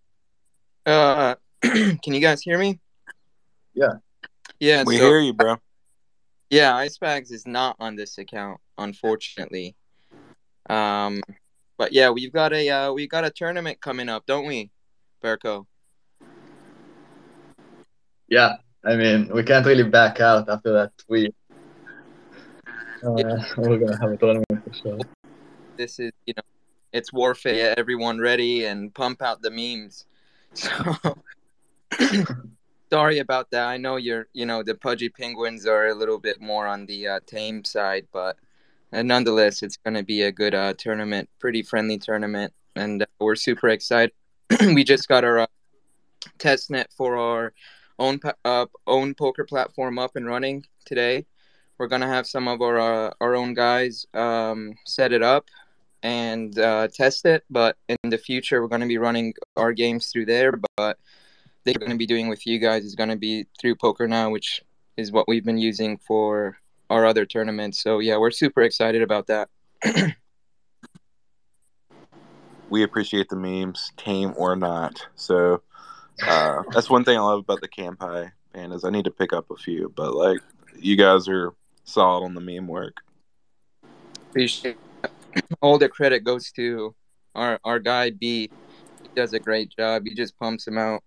Can you guys hear me? Yeah. Yeah, We so hear you, bro. yeah, Icebags is not on this account, unfortunately. But yeah, we've got a tournament coming up, don't we, Berko? Yeah. I mean, we can't really back out after that tweet. We're gonna have a tournament for sure. This is, it's warfare. Everyone ready and pump out the memes. So sorry about that. I know the Pudgy Penguins are a little bit more on the tame side, but nonetheless, it's going to be a good tournament, pretty friendly tournament, and we're super excited. We just got our test net for our own poker platform up and running today. We're going to have some of our own guys set it up and test it, but in the future, we're going to be running our games through there, but they're going to be doing with you guys is going to be through Poker Now, which is what we've been using for our other tournaments. So yeah, we're super excited about that. We appreciate the memes, tame or not. So that's one thing I love about the Kampai Pandas. I need to pick up a few, but like you guys are solid on the meme work. Appreciate it. All the credit goes to our guy B. He does a great job. He just pumps them out.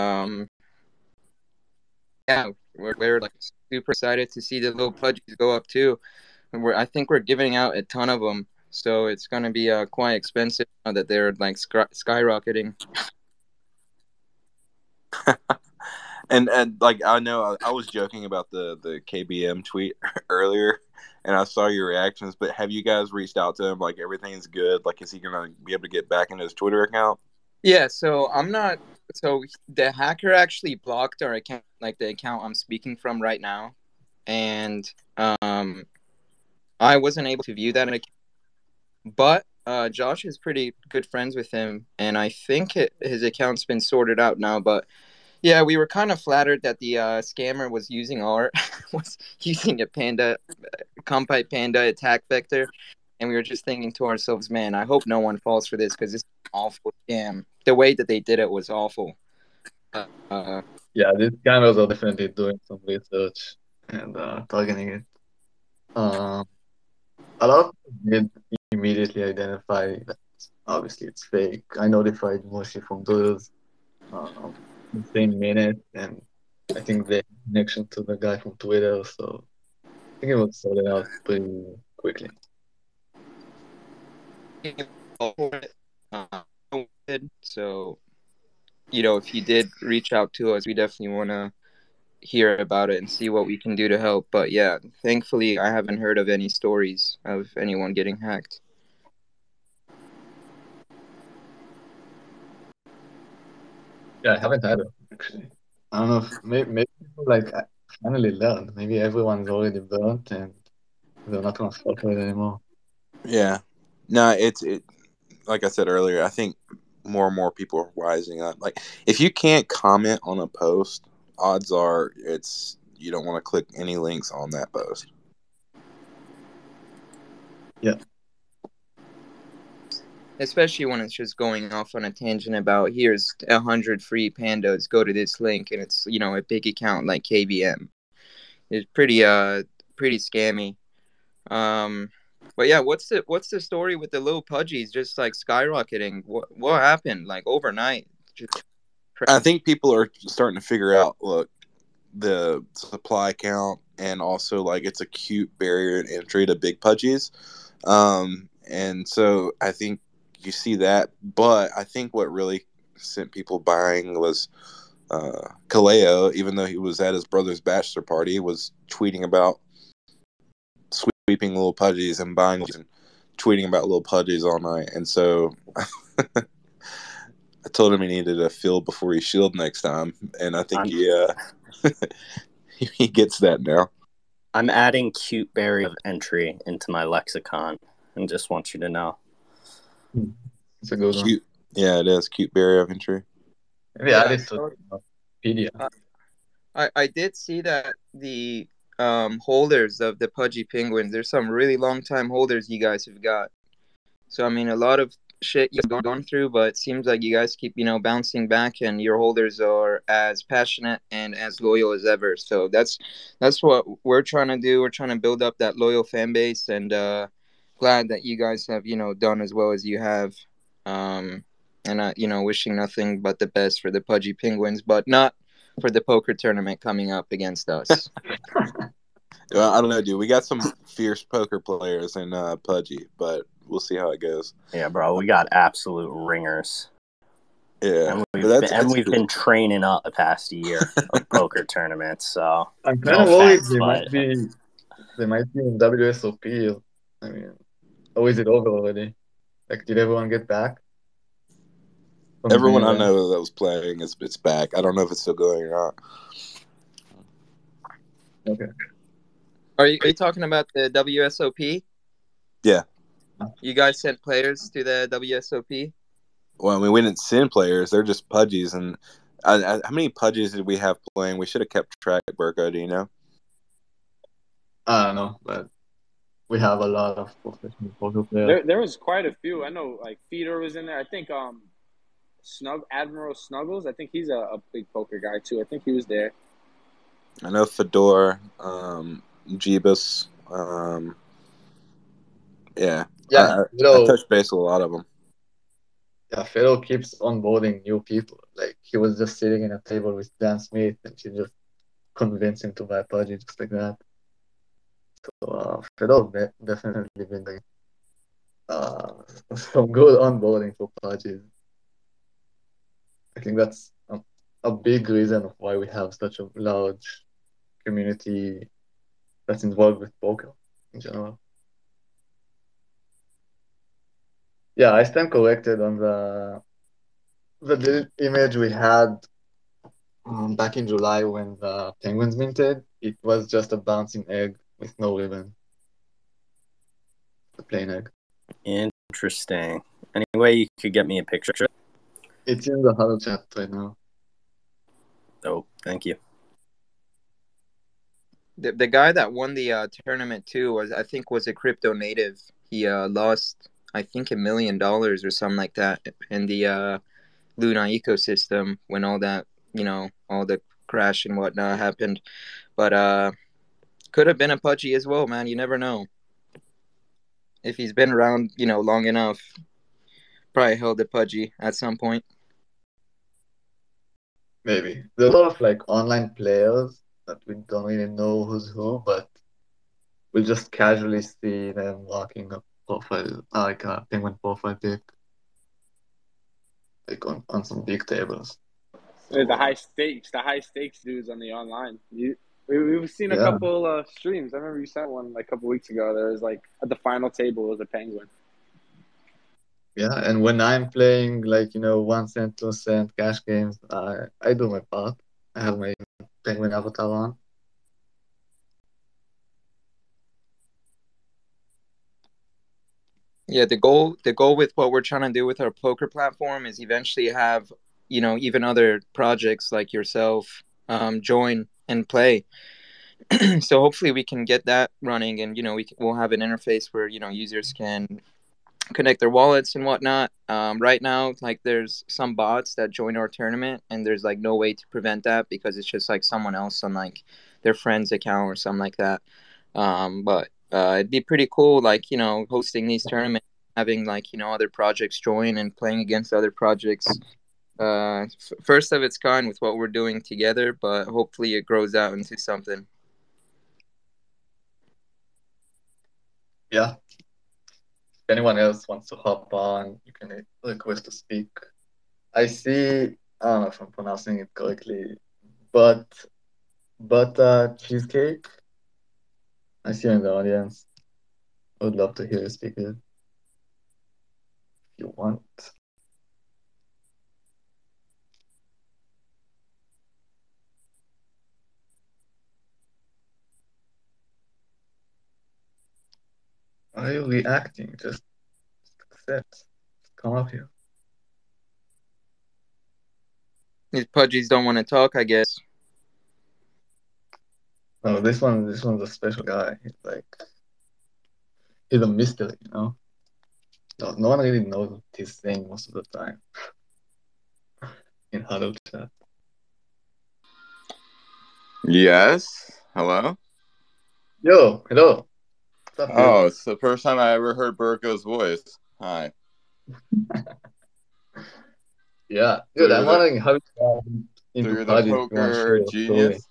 Yeah, we're like super excited to see the little pudgies go up too. And I think we're giving out a ton of them, so it's gonna be quite expensive now that they're like skyrocketing. And like I know I was joking about the KBM tweet earlier, and I saw your reactions. But have you guys reached out to him? Like everything's good. Like is he gonna be able to get back into his Twitter account? Yeah, so I'm not. So the hacker actually blocked our account, like the account I'm speaking from right now, and I wasn't able to view that account. But Josh is pretty good friends with him, and I think his account's been sorted out now. But yeah, we were kind of flattered that the scammer was using a panda, Kampai Panda attack vector, and we were just thinking to ourselves, man, I hope no one falls for this because this is an awful scam. The way that they did it was awful. Yeah, these scammers are definitely doing some research and targeting it. A lot of people did immediately identify that obviously it's fake. I notified Moshi from those the same minute, and I think they had connection to the guy from Twitter, so I think it was sorted out pretty quickly. So, if you did reach out to us, we definitely want to hear about it and see what we can do to help. But yeah, thankfully, I haven't heard of any stories of anyone getting hacked. Yeah, I haven't had it actually. I don't know if maybe people like finally learned. Maybe everyone's already burnt and they're not gonna fall for it anymore. Yeah, no, it like I said earlier. I think more and more people are wising up. Like if you can't comment on a post, odds are you don't want to click any links on that post. Yeah. Especially when it's just going off on a tangent about here's 100 free pandas, go to this link, and it's a big account like KBM. It's pretty scammy. But yeah, what's the story with the little pudgies just like skyrocketing? What happened like overnight? I think people are starting to figure out the supply count, and also like it's a cute barrier to entry to big pudgies. And so I think you see that, but I think what really sent people buying was Kaleo, even though he was at his brother's bachelor party, was tweeting about sweeping little pudgies and buying and tweeting about little pudgies all night. And so I told him he needed a field before he shield next time, and I think he gets that now. I'm adding cute berry of entry into my lexicon, and just want you to know. It's a good one. Cute. Yeah, it is cute berry of entry. Maybe add it to Wikipedia. I did see that the holders of the Pudgy Penguins, there's some really long time holders you guys have got. So I mean, a lot of shit you've gone through, but it seems like you guys keep bouncing back, and your holders are as passionate and as loyal as ever. So that's what we're trying to do. We're trying to build up that loyal fan base, and glad that you guys have done as well as you have. And wishing nothing but the best for the Pudgy Penguins, but not for the poker tournament coming up against us. Well, I don't know, dude. We got some fierce poker players in Pudgy, but we'll see how it goes. Yeah, bro, we got absolute ringers. Yeah, and we've been training up the past year of poker tournaments. So I'm kind of worried they might be in WSOP. I mean, or is it over already? Like, did everyone get back? Everyone I know that was playing it's back. I don't know if it's still going or not. Okay. Are you talking about the WSOP? Yeah. You guys sent players to the WSOP? Well, I mean, we didn't send players. They're just pudgies. And how many pudgies did we have playing? We should have kept track, Burko. Do you know? I don't know, but we have a lot of professional poker players. There was quite a few. I know, like, Fedor was in there. I think Admiral Snuggles, I think he's a big poker guy, too. I think he was there. I know Fedor, Jeebus. Yeah, I touched base with a lot of them. Yeah, Fedor keeps onboarding new people. Like, he was just sitting in a table with Dan Smith, and she just convinced him to buy Pudgy just like that. So Fedor definitely been doing some good onboarding for Pudgy. I think that's a big reason of why we have such a large community that's involved with poker in general. Yeah, I stand corrected on the image we had back in July when the Penguins minted. It was just a bouncing egg with no ribbon. The plain egg. Interesting. Anyway, you could get me a picture. It's in the huddle chat right now. Oh, thank you. The guy that won the tournament too was a crypto native. He lost I think $1 million or something like that in the Luna ecosystem when all that all the crash and whatnot happened. But could have been a Pudgy as well, man. You never know. If he's been around long enough, probably held a Pudgy at some point. Maybe there's a lot of like online players that we don't really know who's who, but we'll just casually see them walking up profile, like a Penguin profile pic, like on some big tables. The high stakes dudes on the online. We've seen a couple streams. I remember you sent one like a couple weeks ago. There was like at the final table was a penguin. Yeah, and when I'm playing like 1 cent, 2 cent cash games, I do my part. I have my penguin avatar on. Yeah, the goal with what we're trying to do with our poker platform is eventually have even other projects like yourself join and play. So hopefully we can get that running, and we'll have an interface where users can connect their wallets and whatnot. Right now, like, there's some bots that join our tournament, and there's like no way to prevent that because it's just like someone else on like their friend's account or something like that. But it'd be pretty cool, like hosting these tournaments, having like other projects join and playing against other projects. First of its kind with what we're doing together, but hopefully it grows out into something. Yeah. If anyone else wants to hop on, you can request to speak. I see, I don't know if I'm pronouncing it correctly, but Cheesecake. I see you in the audience. I would love to hear you speak it if you want. Why are you reacting? Just accept. Just come up here. These pudgies don't want to talk, I guess. No, this one's a special guy. He's a mystery, you know? No one really knows what he's saying most of the time in Huddle chat. Yes. Hello. Yo, hello. What's up, dude? Oh, it's the first time I ever heard Burko's voice. Hi. Yeah, So dude, you're I'm the wondering how you got so into you're the Pudgy. You want to share poker your story? genius.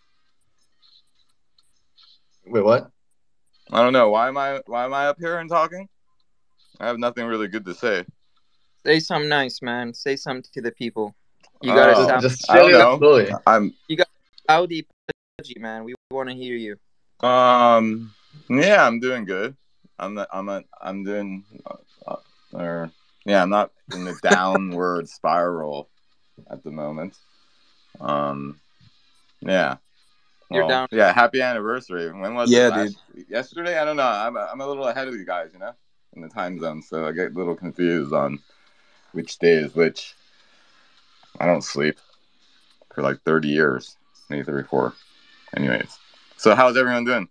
Wait, what? I don't know. Why am I up here and talking? I have nothing really good to say. Say something nice, man. Say something to the people. You got a Oh, Saudi. Just I share don't your know. story. You got a Saudi pudgy, man. We want to hear you. Yeah, I'm doing good. I'm doing I'm not in the downward spiral at the moment. Yeah. You're Well, down. yeah, happy anniversary. When was it? Yeah, dude. Yesterday? I don't know. I'm a little ahead of you guys, you know, in the time zone, so I get a little confused on which day is which. I don't sleep for like 30 years, maybe 34. Anyways, so how's everyone doing?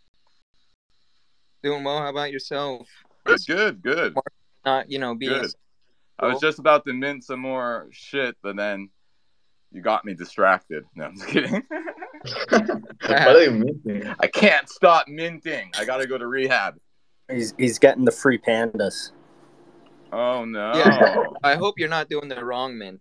Doing well. How about yourself? Good. Not, being Good. I was just about to mint some more shit, but then you got me distracted. No, I'm just kidding. What are you minting? I can't stop minting. I gotta go to rehab. He's getting the free pandas. Oh no. Yeah. I hope you're not doing the wrong mint.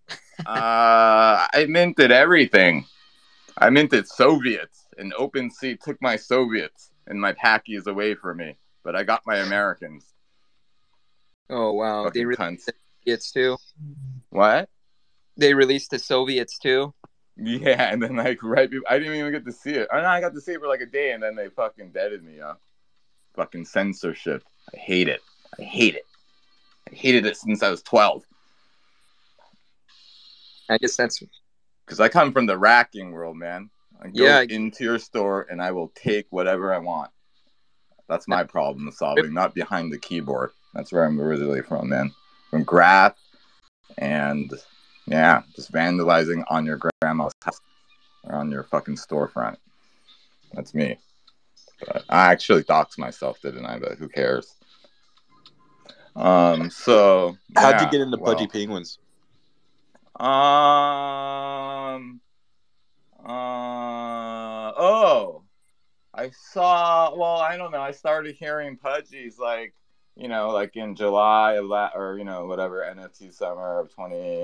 I minted everything. I minted Soviets, and OpenSea took my Soviets and my Packies away from me, but I got my Americans. Oh wow. Fucking They cunts. released the Soviets too. What? They released the Soviets too. Yeah, and then like I didn't even get to see it. I got to see it for like a day, and then they fucking deaded me, yo. Fucking censorship. I hate it. I hated it since I was 12. I guess that's because I come from the racking world, man. I go into your store and I will take whatever I want. That's my problem solving, not behind the keyboard. That's where I'm originally from, man. From Graph and just vandalizing on your grandma's house or on your fucking storefront. That's me. But I actually doxed myself, didn't I? But who cares? So how'd you get into Pudgy Penguins? I saw. Well, I don't know. I started hearing Pudgies like in July of or whatever NFT summer of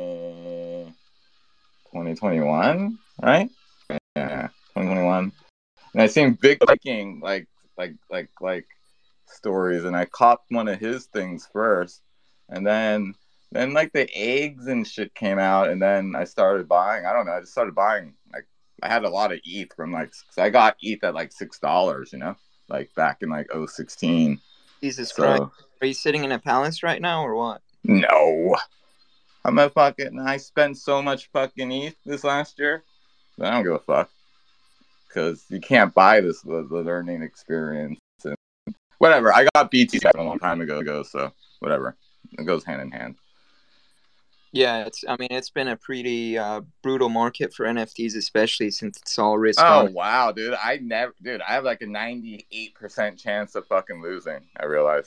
2021, right? Yeah, 2021. And I seen Big Viking like stories, and I copped one of his things first, and then like the eggs and shit came out, and then I started buying. I don't know. I just started buying. Like I had a lot of ETH from cause I got ETH at like $6, like back in like 2016. Jesus Christ. Are you sitting in a palace right now or what? No. I spent so much fucking ETH this last year that I don't give a fuck. Because you can't buy the learning experience. And whatever. I got BT a long time ago, so whatever. It goes hand in hand. Yeah, it's been a pretty brutal market for NFTs, especially since it's all risk on. Oh wow, dude! I have like a 98% chance of fucking losing. I realized.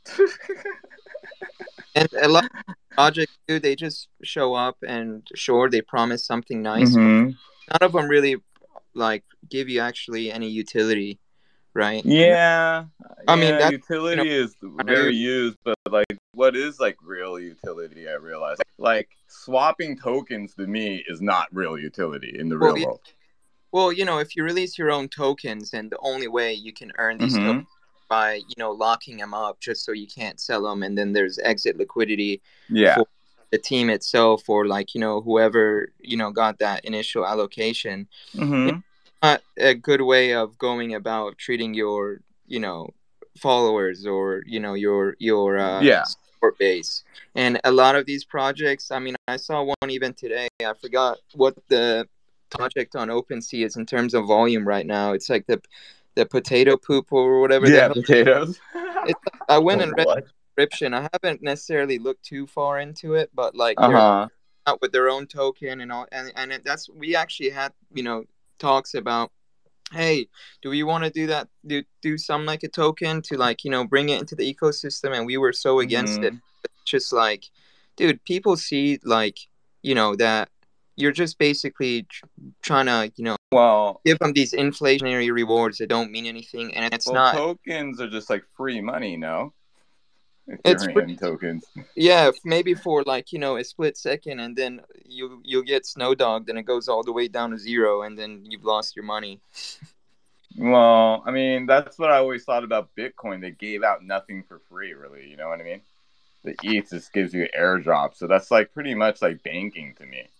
And a lot of projects, dude, they just show up and sure they promise something nice, but none of them really like give you actually any utility, right? Yeah. I mean that utility is very used, but like what is like real utility? I realize like swapping tokens to me is not real utility in the real world. Well, if you release your own tokens, and the only way you can earn these tokens by locking them up just so you can't sell them, and then there's exit liquidity for the team itself, or like whoever got that initial allocation. It's not a good way of going about treating your followers or your Yeah. support base. And a lot of these projects, I mean, I saw one even today. I forgot what the project on OpenSea is in terms of volume right now. It's like the potato poop or whatever. Yeah, potatoes. I went and read What? the description. I haven't necessarily looked too far into it, but like Uh they're huh. out with their own token and all, and that's we actually had talks about, hey, do we want to do that, do some like a token to like bring it into the ecosystem, and we were so against it. Hmm. It's just like, dude, people see like that you're just basically trying to Well, give them these inflationary rewards that don't mean anything, and it's not. tokens are just like free money, no? It's Ethereum tokens. Yeah, maybe for like a split second, and then you'll get snow dogged, and it goes all the way down to zero, and then you've lost your money. Well, I mean, that's what I always thought about Bitcoin. They gave out nothing for free, really. You know what I mean? The ETH just gives you airdrop, so that's like pretty much like banking to me.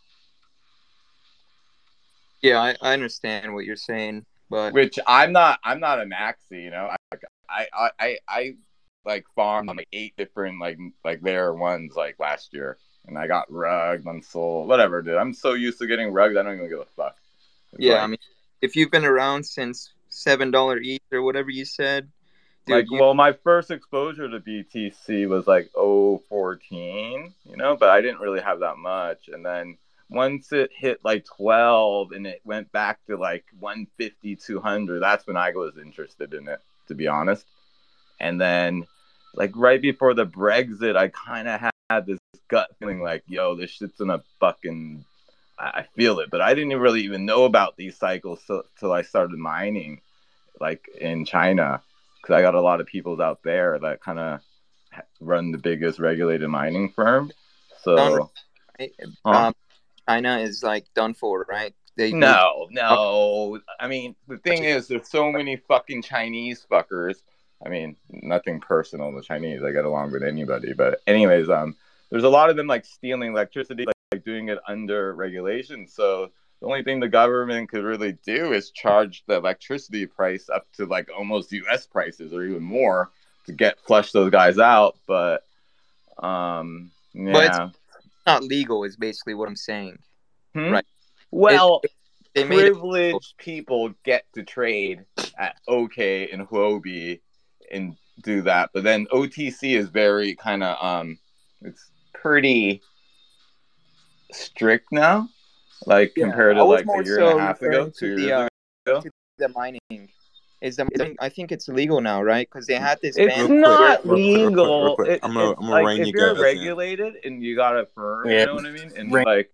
Yeah, I understand what you're saying, but Which I'm not a maxi, you know. I like farmed on like 8 different like layer ones like last year, and I got rugged on Soul, whatever, dude. I'm so used to getting rugged, I don't even give a fuck. It's yeah, I like, mean, if you've been around since $7 ETH or whatever you said, dude, like, well, my first exposure to BTC was like 014, you know, but I didn't really have that much, and then once it hit like 12 and it went back to like 150, 200, that's when I was interested in it, to be honest. And then, like, right before the Brexit, I kind of had this gut feeling like, yo, this shit's gonna fucking, I feel it. But I didn't really even know about these cycles till I started mining, like, in China, because I got a lot of people out there that kind of run the biggest regulated mining firm. So, China is like done for, right? No. I mean, the thing is, there's so many fucking Chinese fuckers. I mean, nothing personal to Chinese. I get along with anybody. But anyways, there's a lot of them like stealing electricity, like doing it under regulation. So the only thing the government could really do is charge the electricity price up to like almost US prices or even more to flush those guys out. But But yeah. it's not legal, is basically what I'm saying. Right. Well, they made it privileged people get to trade at OK and Huobi and do that, but then OTC is very kind of it's pretty strict now, like compared to like a year and a half ago, 2 years ago. to the mining. I think it's illegal now, right? Because they had this It's ban. not real legal. quick. I'm It's gonna like rein if you you're guys in. regulated and you got a firm, you know what I mean? And like,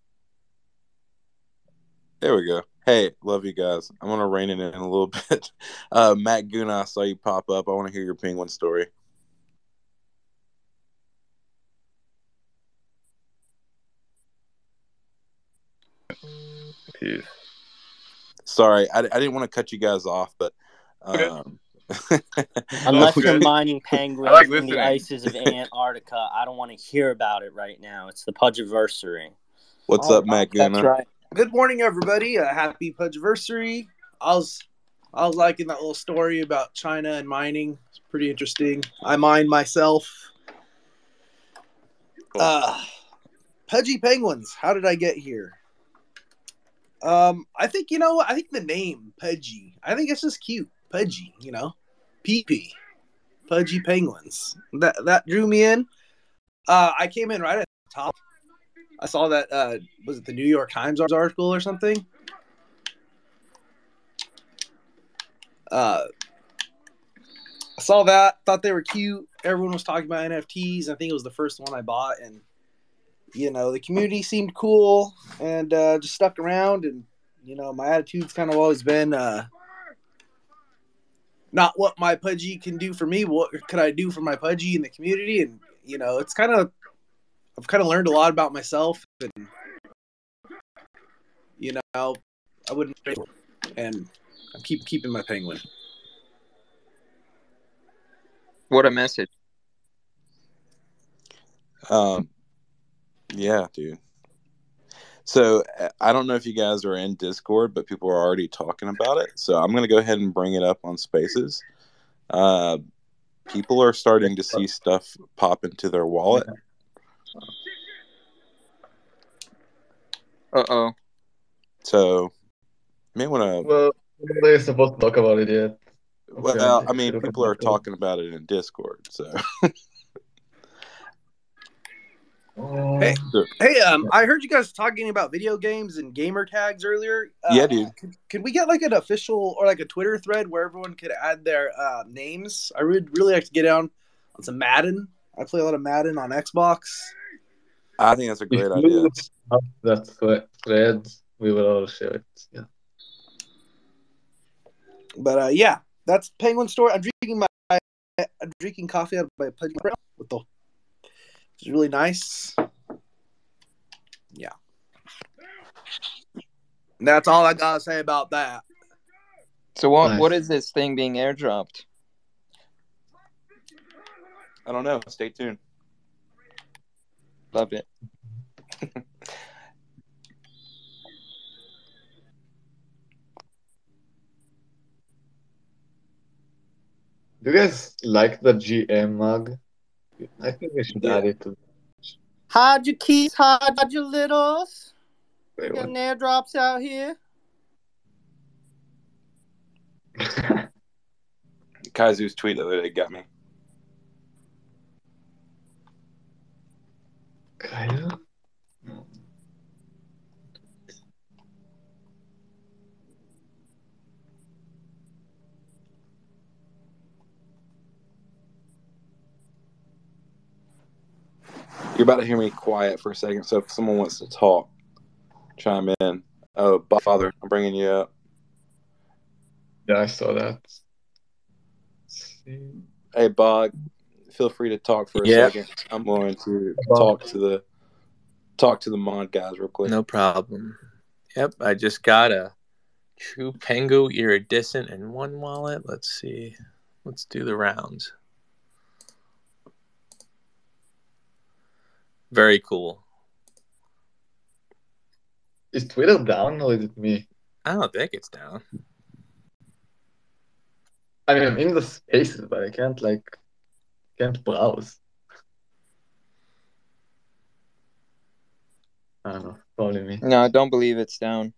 There we go. Hey, love you guys. I'm gonna rein it in a little bit. Matt Guna, I saw you pop up. I want to hear your penguin story. Peace. Sorry, I didn't want to cut you guys off, but unless you're mining penguins like in the listening. ices of Antarctica, I don't want to hear about it right now. It's the Pudgiversary. What's up, Matt Guna? That's right. Good morning, everybody. Happy Pudgiversary. I was liking that little story about China and mining. It's pretty interesting. I mine myself. Pudgy penguins. How did I get here? I think the name Pudgy. I think it's just cute. Pudgy, PP. Pudgy penguins. That drew me in. I came in right at the top. I saw that was it the New York Times article or something? I saw that, thought they were cute. Everyone was talking about NFTs. I think it was the first one I bought, and the community seemed cool, and just stuck around. And my attitude's kind of always been not what my Pudgy can do for me, what could I do for my Pudgy in the community. And it's kind of, I've kind of learned a lot about myself, and I wouldn't, and I'm keeping my penguin. What a message. Yeah, dude. So I don't know if you guys are in Discord, but people are already talking about it. So I'm going to go ahead and bring it up on Spaces. People are starting to see stuff pop into their wallet. Uh-oh. So, may want to. Well, nobody's supposed to talk about it yet. Well, I mean, people are talking about it in Discord. So, Hey, I heard you guys talking about video games and gamer tags earlier. Yeah, dude. Could we get like an official or like a Twitter thread where everyone could add their names? I would really like to get down on some Madden. I play a lot of Madden on Xbox. I think that's a great idea. That's thread. We will all share it. Yeah. But yeah, that's Penguin Story. I'm drinking coffee out of my Pudgy Brown with the. It's really nice. Yeah. And that's all I gotta say about that. So what is this thing being airdropped? I don't know. Stay tuned. Love it. Do you guys like the GM mug? I think we should add it to. Hide your keys, hide your littles. We got airdrops out here. Kaizu's tweet the other day got me. Kaizu? You're about to hear me quiet for a second, so if someone wants to talk, chime in. Oh, Father, I'm bringing you up. Yeah, I saw that. Hey, Bog, feel free to talk for a second. I'm going to talk to the mod guys real quick. No problem. Yep, I just got a True Pengu Iridescent in one wallet. Let's see. Let's do the rounds. Very cool. Is Twitter down or is it me? I don't think it's down. I mean, I'm in the spaces, but I can't browse. I don't know. Probably me. No, I don't believe it's down.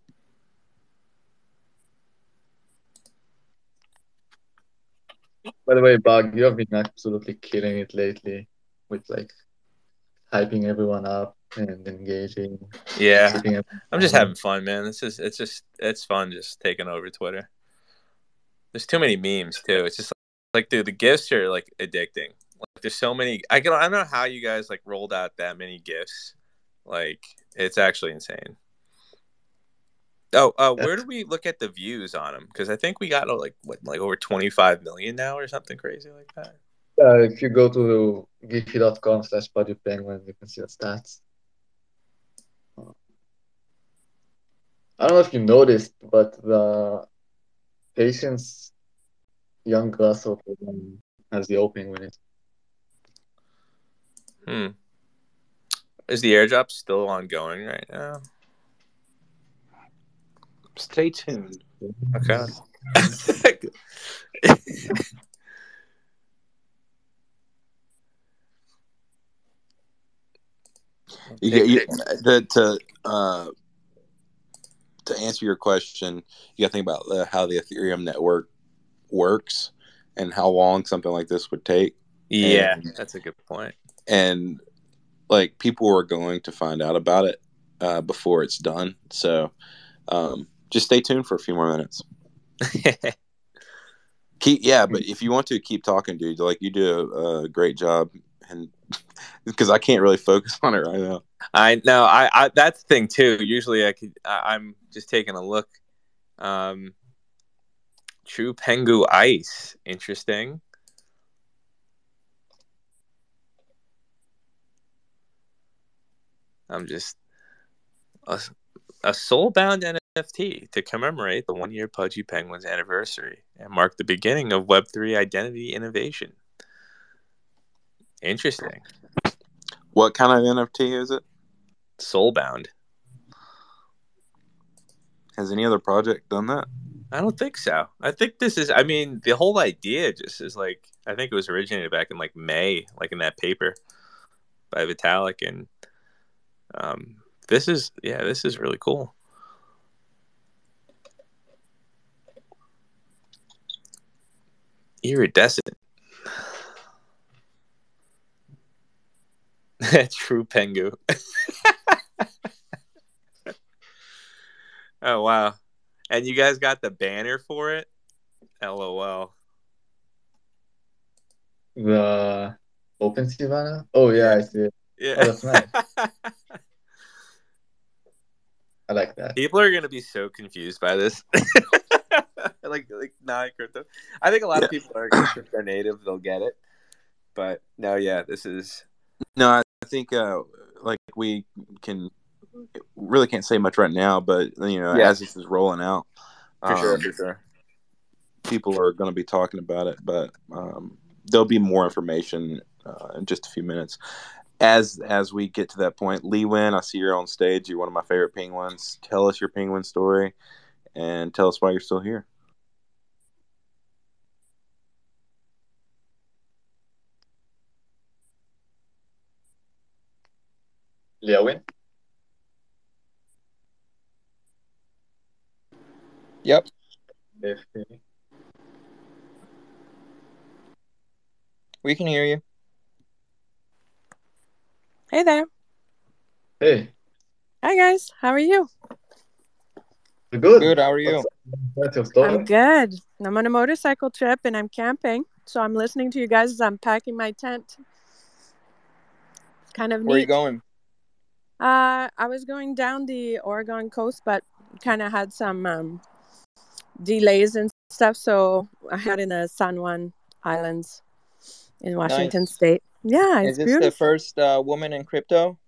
By the way, Bug, you have been absolutely killing it lately with like hyping everyone up and engaging. Yeah, I'm just having fun, man. It's fun just taking over Twitter. There's too many memes too. It's just like dude, the GIFs are like addicting. Like there's so many. I don't know how you guys like rolled out that many GIFs. Like it's actually insane. Oh, where do we look at the views on them? Because I think we got like over 25 million now or something crazy like that. If you go to giphy.com/PudgyPenguin, you can see the stats. I don't know if you noticed, but the Patience Young Grasshopper has the opening with it. Is the airdrop still ongoing right now? Stay tuned. Okay. To answer your question, you got to think about how the Ethereum network works and how long something like this would take. Yeah, that's a good point. And like people are going to find out about it before it's done. So just stay tuned for a few more minutes. But if you want to keep talking, dude, like you do a great job, and because I can't really focus on it right now. I know. I that's the thing too. Usually, I'm just taking a look. True Pengu Ice, interesting. I'm just a soulbound NFT to commemorate the 1-year Pudgy Penguins anniversary and mark the beginning of Web3 identity innovation. Interesting. What kind of NFT is it? Soulbound. Has any other project done that? I don't think so. I think this is. I mean, the whole idea just is like. I think it was originated back in like May, like in that paper by Vitalik, and this is really cool. Iridescent. True Pengu. Oh wow. And you guys got the banner for it? LOL. The OpenSea banner? Oh yeah, I see it. Yeah. Oh, that's nice. I like that. People are gonna be so confused by this. like not crypto. I think a lot of people are crypto native, they'll get it. But no, yeah, this is No, I think like we really can't say much right now, but as this is rolling out, for sure. People are going to be talking about it, but there'll be more information in just a few minutes. As we get to that point, Lee Win, I see you're on stage. You're one of my favorite penguins. Tell us your penguin story, and tell us why you're still here. Lewin? Yep. We can hear you. Hey there. Hey. Hi guys. How are you? Good. Good. How are you? I'm good. I'm on a motorcycle trip and I'm camping, so I'm listening to you guys as I'm packing my tent. It's kind of neat. Where are you going? I was going down the Oregon coast, but kind of had some delays and stuff, so I had in the San Juan Islands in Washington Nice. State. Yeah, it's Is this beautiful. the first woman in crypto?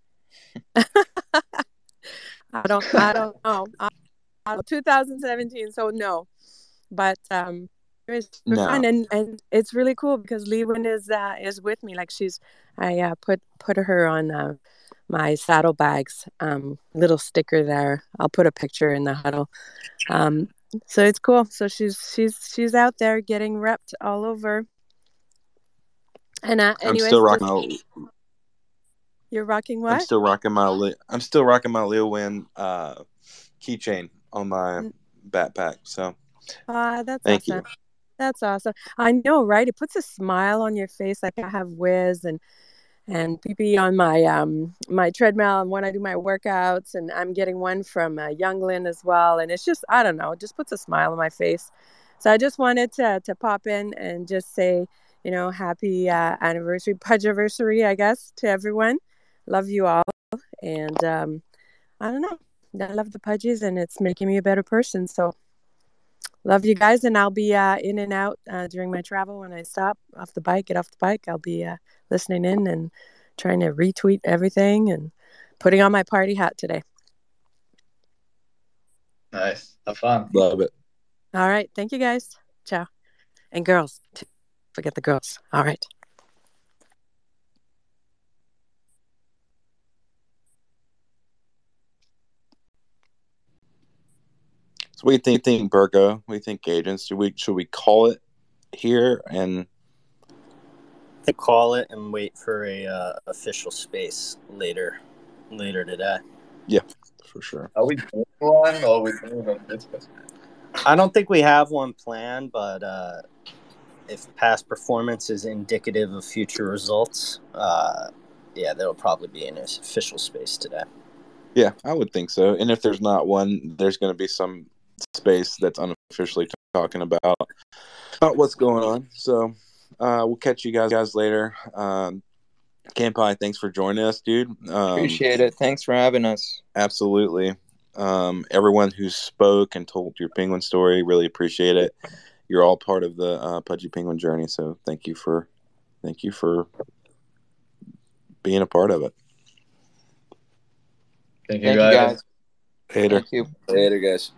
I don't know. 2017, so no, but it's fun and it's really cool because Lee Win is with me. Like I put her on my saddlebags little sticker there. I'll put a picture in the huddle. So it's cool. So she's out there getting repped all over. And anyways, I'm still rocking. You're rocking what? I'm still rocking my Lil Win keychain on my backpack. So that's thank awesome. you. That's awesome. I know, right? It puts a smile on your face. Like I have Wiz and PP on my my treadmill and when I do my workouts, and I'm getting one from Youngland as well. And it's just, I don't know, it just puts a smile on my face. So I just wanted to pop in and just say, happy anniversary, Pudgiversary, I guess, to everyone. Love you all. And I don't know. I love the Pudgies and it's making me a better person. So love you guys. And I'll be in and out during my travel. When I get off the bike, I'll be listening in and trying to retweet everything and putting on my party hat today. Nice. Have fun. Love it. All right. Thank you guys. Ciao. And girls, forget the girls. All right. So what do you think, Burko? What do you think, agents? Should we call it here and to call it and wait for a official space later today? Yeah, for sure. Are we doing one or are we doing on Discord? I don't think we have one planned, but if past performance is indicative of future results, there'll probably be an official space today. Yeah, I would think so. And if there's not one, there's going to be some space that's unofficially talking about what's going on. So we'll catch you guys later. Campai, thanks for joining us, dude. Appreciate it. Thanks for having us. Absolutely. Everyone who spoke and told your penguin story, really appreciate it. You're all part of the Pudgy Penguin journey, so thank you for being a part of it. Thank you guys. Later. Thank you. Later, guys.